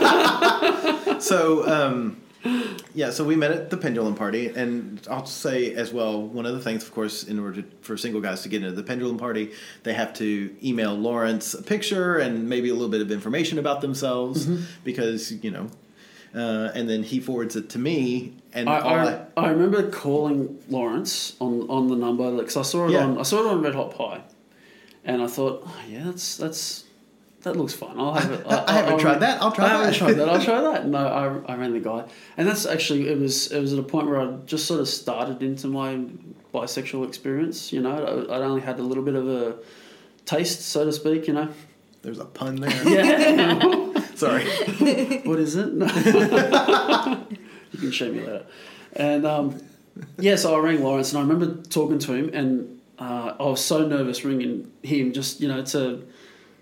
So, um, yeah, so we met at the Pendulum Party, and I'll say as well, one of the things, of course, in order to, for single guys to get into the Pendulum Party, they have to email Lawrence a picture and maybe a little bit of information about themselves, because, you know, uh, and then he forwards it to me, and I, all I, I remember calling Lawrence on, on the number because I saw it Yeah. on I saw it on Red Hot Pie, and I thought, oh, yeah, that's that's that looks fun. I'll have it. I haven't tried that. I'll try I haven't that. tried that. I'll try that. No, I I rang the guy, and that's actually it was it was at a point where I just sort of started into my bisexual experience. You know, I, I'd only had a little bit of a taste, so to speak. You know. There's a pun there. Yeah. Sorry. What is it? No. You can show me later. And um, yeah, so I rang Lawrence, and I remember talking to him, and uh, I was so nervous ringing him, just you know, to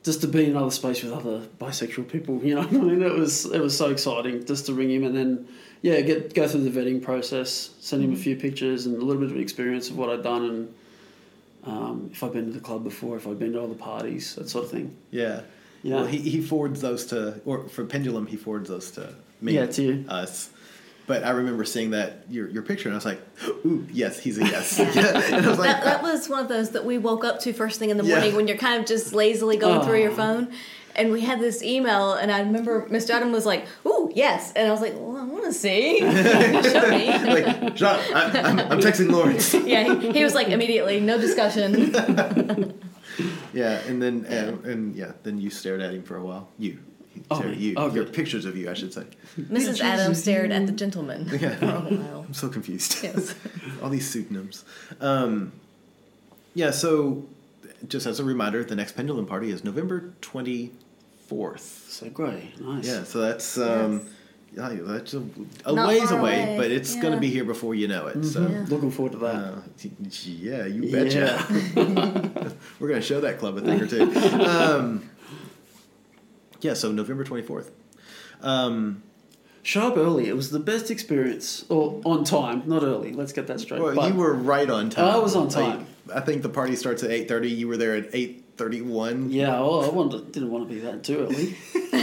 just to be in another space with other bisexual people, you know what I mean? It was it was so exciting just to ring him and then, yeah, get go through the vetting process, send him a few pictures and a little bit of experience of what I'd done and um, if I'd been to the club before, if I'd been to other parties, that sort of thing. Yeah. Yeah. Well, he, he forwards those to, or for Pendulum, he forwards those to me. Yeah, to you. Us. But I remember seeing that, your your picture, and I was like, ooh, yes, he's a yes. Yeah. And I was like, That, that was one of those that we woke up to first thing in the Yeah. morning when you're kind of just lazily going Oh. through your phone. And we had this email, and I remember Mister Adam was like, ooh, yes. And I was like, well, I want to see. Show me. like, Sean, I, I'm, I'm texting Lawrence. Yeah, he, he was like, immediately, no discussion. Yeah, and then, and, and yeah, then you stared at him for a while. You. He Oh, stared at you. oh, Your good. pictures of you, I should say. Missus Adam stared at the gentleman Yeah. for a while. I'm so confused. Yes. All these pseudonyms. Um, yeah, so just as a reminder, the next Pendulum Party is November twenty-fourth. So great, nice. Yeah, so that's um, yeah, that's a, a Not ways far away, away. but it's Yeah. going to be here before you know it. So, Yeah. Looking forward to that. uh, yeah, you betcha. Yeah. We're going to show that club a thing or two. Um, yeah, so November twenty-fourth. Um, Show up early. It was the best experience. Or on time, not early. Let's get that straight. well, But you were right on time. I was on time. Like, I think the party starts at eight thirty. You were there at eight thirty-one. Yeah, well, I wanted, didn't want to be that too early.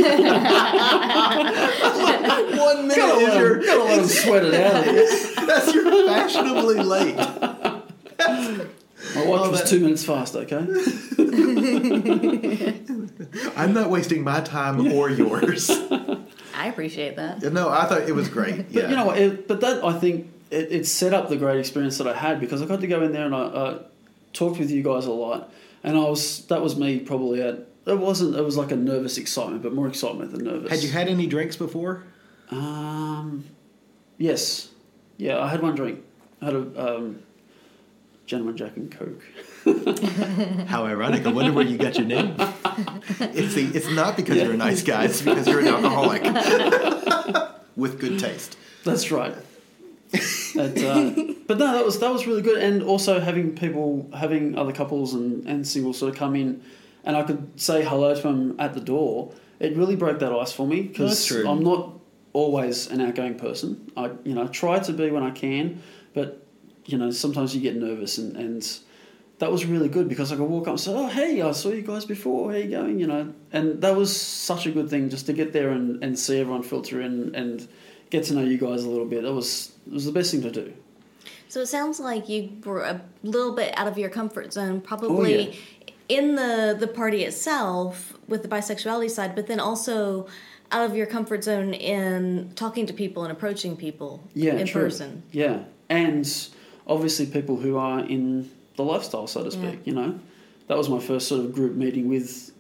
One minute Gotta is let, your, him, gotta let him sweat it out. that's your fashionably late. My watch Oh, was that- two minutes fast, okay? I'm not wasting my time or yours. I appreciate that. No, I thought it was great. But Yeah. you know what? It, but that, I think, it, it set up the great experience that I had because I got to go in there and I uh, talked with you guys a lot. And I was that was me probably at, it wasn't, it was like a nervous excitement, but more excitement than nervous. Had you had any drinks before? Um, yes. Yeah, I had one drink. I had a um, Gentleman Jack and Coke. How ironic. I wonder where you got your name. It's, the, it's not because you're a nice guy. It's because you're an alcoholic. With good taste. That's right. But, uh, but no, that was that was really good, and also having people, having other couples and, and singles sort of come in, and I could say hello to them at the door. It really broke that ice for me That's because true. I'm not always an outgoing person. I you know try to be when I can, but you know sometimes you get nervous, and, and that was really good because I could walk up and say, "Oh, hey, I saw you guys before. How you going?" You know, and that was such a good thing just to get there and, and see everyone filter in and get to know you guys a little bit. It was it was the best thing to do. So it sounds like you were a little bit out of your comfort zone, probably Oh, yeah. in the, the party itself with the bisexuality side, but then also out of your comfort zone in talking to people and approaching people Yeah, in true. person. Yeah, and obviously people who are in the lifestyle, so to speak. Yeah. You know, that was my first sort of group meeting with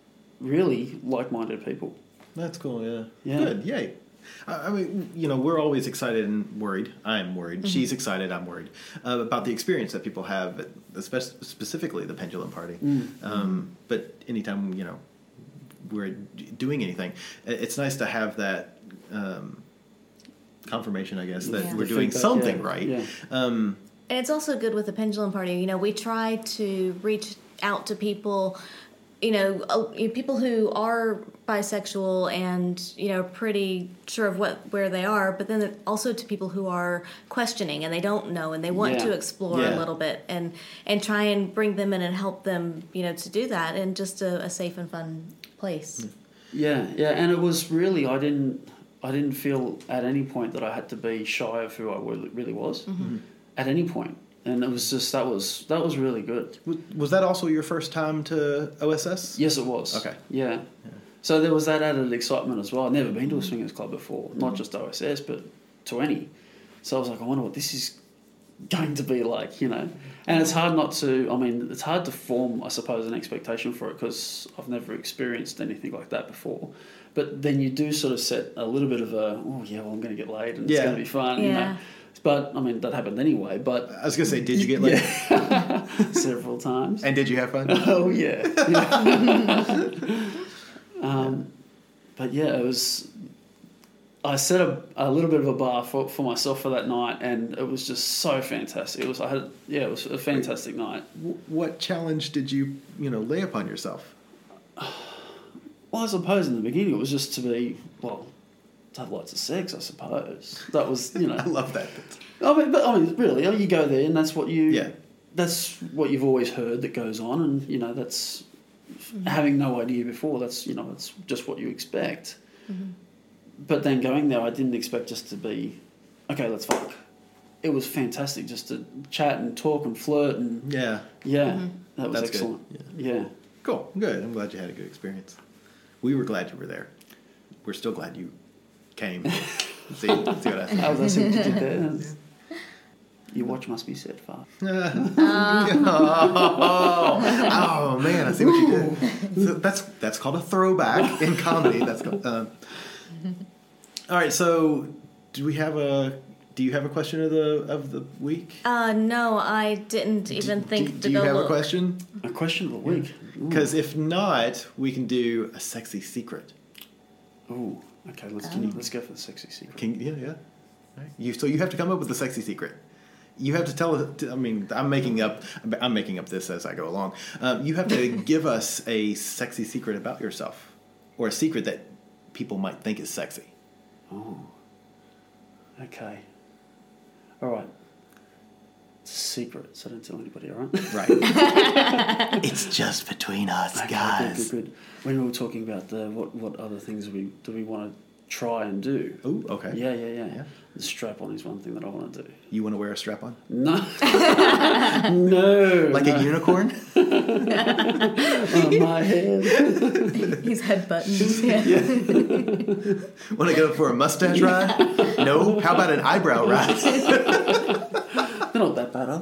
really like-minded people. That's cool, yeah. Yeah. Good, yay. I I mean, you know, we're always excited and worried. I'm worried. Mm-hmm. She's excited. I'm worried uh, about the experience that people have, at, especially specifically the Pendulum Party. Mm. Um, but anytime you know we're d- doing anything, i- it's nice to have that um, confirmation, I guess, that Yeah. we're The doing feedback, something yeah, right. yeah. Um, And it's also good with the Pendulum Party. You know, we try to reach out to people, you know, uh, you know, people who are bisexual and, you know, pretty sure of what where they are, but then also to people who are questioning and they don't know and they want Yeah. to explore Yeah. a little bit and and try and bring them in and help them, you know, to do that in just a, a safe and fun place. Yeah, yeah, and it was really I didn't I didn't feel at any point that I had to be shy of who I really really was at any point, and it was just that was that was really good. w- was that also your first time to O S S? Yes, it was. Okay. Yeah. So there was that added excitement as well. I'd never been to a swingers club before, not just O S S, but to any. So I was like, I wonder what this is going to be like, you know. And it's hard not to, I mean, it's hard to form, I suppose, an expectation for it because I've never experienced anything like that before. But then you do sort of set a little bit of a, oh, yeah, well, I'm going to get laid and Yeah. it's going to be fun, you Yeah. know. But, I mean, that happened anyway, but I was gonna say, did you get laid? several times. And did you have fun? Oh yeah. yeah. um, but yeah, it was. I set a, a little bit of a bar for, for myself for that night, and it was just so fantastic. It was. I had. Yeah, it was a fantastic night. W- what challenge did you, you know, lay upon yourself? Well, I suppose in the beginning it was just to be, well, to have lots of sex, I suppose. That was, you know. I love that. I mean, but I mean, really, you go there and that's what you, Yeah. that's what you've always heard that goes on, and you know that's mm-hmm. having no idea before. That's you know, it's just what you expect. Mm-hmm. But then going there, I didn't expect just to be, okay, let's fuck. It was fantastic just to chat and talk and flirt and Yeah. yeah, Mm-hmm. that was That's excellent. good. Yeah. yeah. Cool. Good. I'm glad you had a good experience. We were glad you were there. We're still glad you came. see, see what I said? How was I saying what you did there? Your watch must be set far. oh, oh man, I see what you did. So that's that's called a throwback in comedy. That's called, uh, all right. So, do we have a? Do you have a question of the of the week? Uh, no, I didn't even do, think do, to do you go have look. a question? A question of the week. Because if not, we can do a sexy secret. Oh, okay. Let's can you, let's go for the sexy secret. Can yeah yeah. Right. You so you have to come up with a sexy secret. You have to tell. I mean, I'm making up. I'm making up this as I go along. Um, you have to give us a sexy secret about yourself, or a secret that people might think is sexy. Oh. Okay. All right. It's a secret, so don't tell anybody. All right. Right. It's just between us, Okay, guys. Good, good, good. When we were talking about the what, what other things we do we want to try and do? Oh, okay. Yeah, yeah, yeah, Yeah. The strap on is one thing that I want to do. You want to wear a strap on, No. no. like no. a unicorn? On my head. These head buttons. Yeah. Want to go for a mustache ride? No. How about an eyebrow ride? They're not that bad, are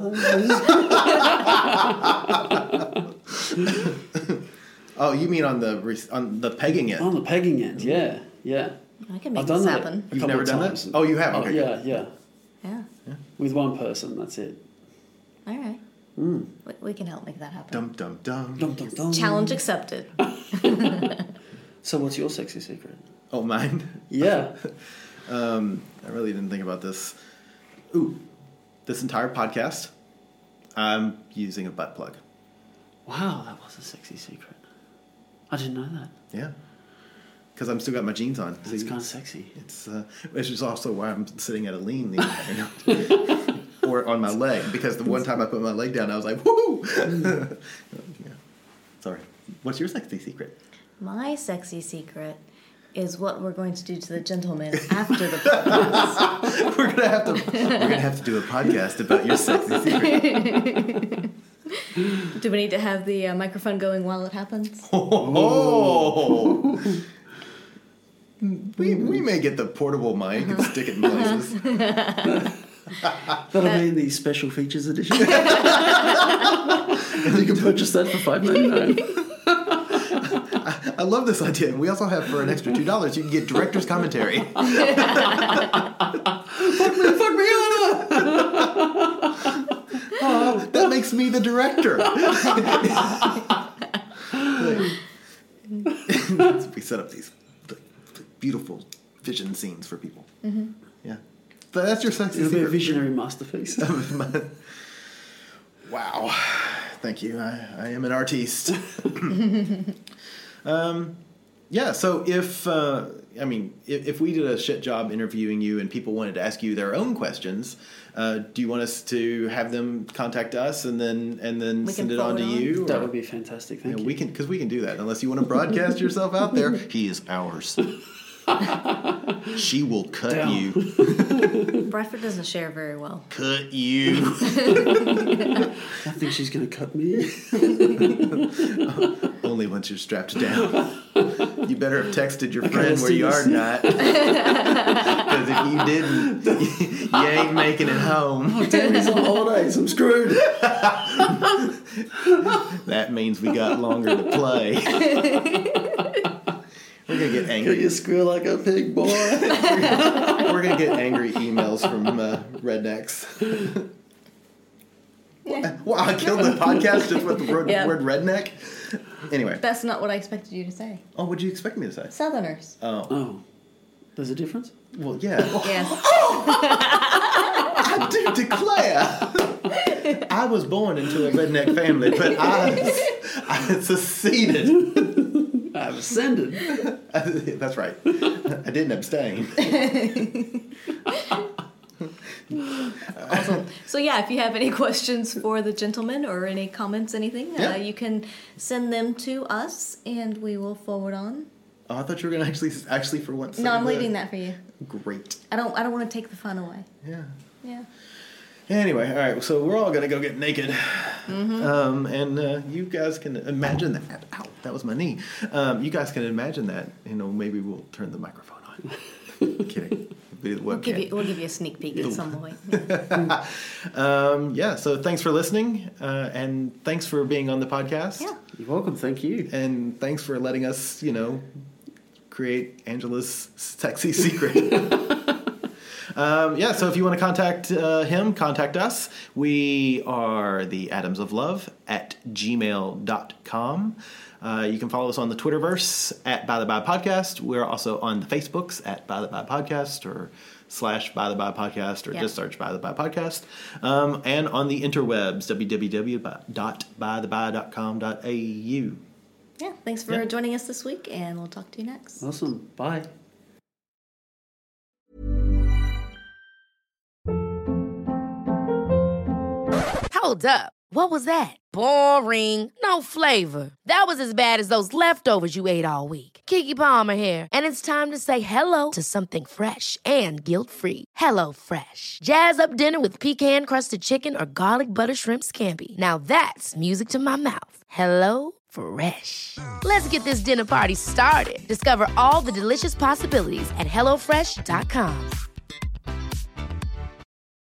they? Oh, you mean on the re- on the pegging end? On the pegging end, yeah, yeah. I can make I've done this that happen. a You've couple never of done that? times. Oh, you have? Okay, yeah, yeah. Yeah. With one person, that's it. All right. Mm. We, we can help make that happen. Dum dum dum. Dum, dum, dum. Challenge accepted. So what's your sexy secret? Oh, mine. Yeah. Um, I really didn't think about this. Ooh, this entire podcast, I'm using a butt plug. Wow, that was a sexy secret. I didn't know that. Yeah, because I'm still got my jeans on. It's See, kind of sexy. It's uh, which is also why I'm sitting at a lean the entire or on my leg, because the one time I put my leg down, I was like, woo! Yeah. Sorry. What's your sexy secret? My sexy secret is what we're going to do to the gentleman after the podcast. we're gonna have to we're gonna have to do a podcast about your sexy secret. Do we need to have the uh, microphone going while it happens? Oh. we we may get the portable mic and stick it in places. That'll be in the special features edition. And you can purchase that for five ninety-nine. I, I love this idea. And we also have, for an extra two dollars, you can get director's commentary. Fuck me, fuck me over! Oh, that makes me the director. We set up these beautiful vision scenes for people. Mm-hmm. Yeah. So that's your sexy It'll be a secret. visionary masterpiece. Wow. Thank you. I, I am an artiste. um, yeah, so if, uh, I mean, if, if we did a shit job interviewing you and people wanted to ask you their own questions, uh, do you want us to have them contact us and then and then We send can it on forward to on. you? That or- would be fantastic. Thank Yeah, you. we can, because we can do that. Unless you want to broadcast yourself out there, he is ours. She will cut Down. you. Bradford doesn't share very well. Cut you. I think she's going to cut me. Only once you're strapped down. You better have texted your Okay, friend let's where do you this. are not. Because if you didn't, you, you ain't making it home. Oh, damn, he's on holidays. I'm screwed. That means we got longer to play. We're going to get Get angry. you screw like a pig, boy. We're going to get angry emails from uh, rednecks. Well, I killed the podcast just with the word, Yeah. word redneck. Anyway. That's not what I expected you to say. Oh, what did you expect me to say? Southerners. Oh. Oh, there's a difference? Well, yeah. Yes. I do declare. I was born into a redneck family, but I, I seceded. have ascended. That's right. I didn't abstain. Awesome. So yeah, if you have any questions for the gentleman or any comments, anything, Yeah. uh, you can send them to us, and we will forward on. Oh, I thought you were gonna actually actually for once. No, say I'm the- leaving that for you. Great. I don't. I don't want to take the fun away. Yeah. Yeah. Anyway, all right. So we're all gonna go get naked, Mm-hmm. um, and uh, you guys can imagine that. Ow, that was my knee. Um, you guys can imagine that. You know, maybe we'll turn the microphone on. Kidding. The We'll give you. webcam. We'll give you a sneak peek at some point. Um, yeah. So thanks for listening, uh, and thanks for being on the podcast. Yeah. You're welcome. Thank you. And thanks for letting us, you know, create Angela's sexy secret. um, yeah, so if you want to contact uh, him, contact us. We are the Atoms of Love at gmail dot com. Uh, you can follow us on the Twitterverse at By the By Podcast. We're also on the Facebooks at By the By Podcast or slash By the By Podcast or Yeah. just search By the By Podcast. Um, and on the interwebs, w w w dot by the by dot com dot a u. Yeah. Thanks for Yeah. joining us this week, and we'll talk to you next. Awesome. Bye. Hold up. What was that? Boring. No flavor. That was as bad as those leftovers you ate all week. Keke Palmer here, and it's time to say hello to something fresh and guilt-free. Hello Fresh. Jazz up dinner with pecan-crusted chicken or garlic butter shrimp scampi. Now that's music to my mouth. Hello Fresh. Let's get this dinner party started. Discover all the delicious possibilities at hello fresh dot com.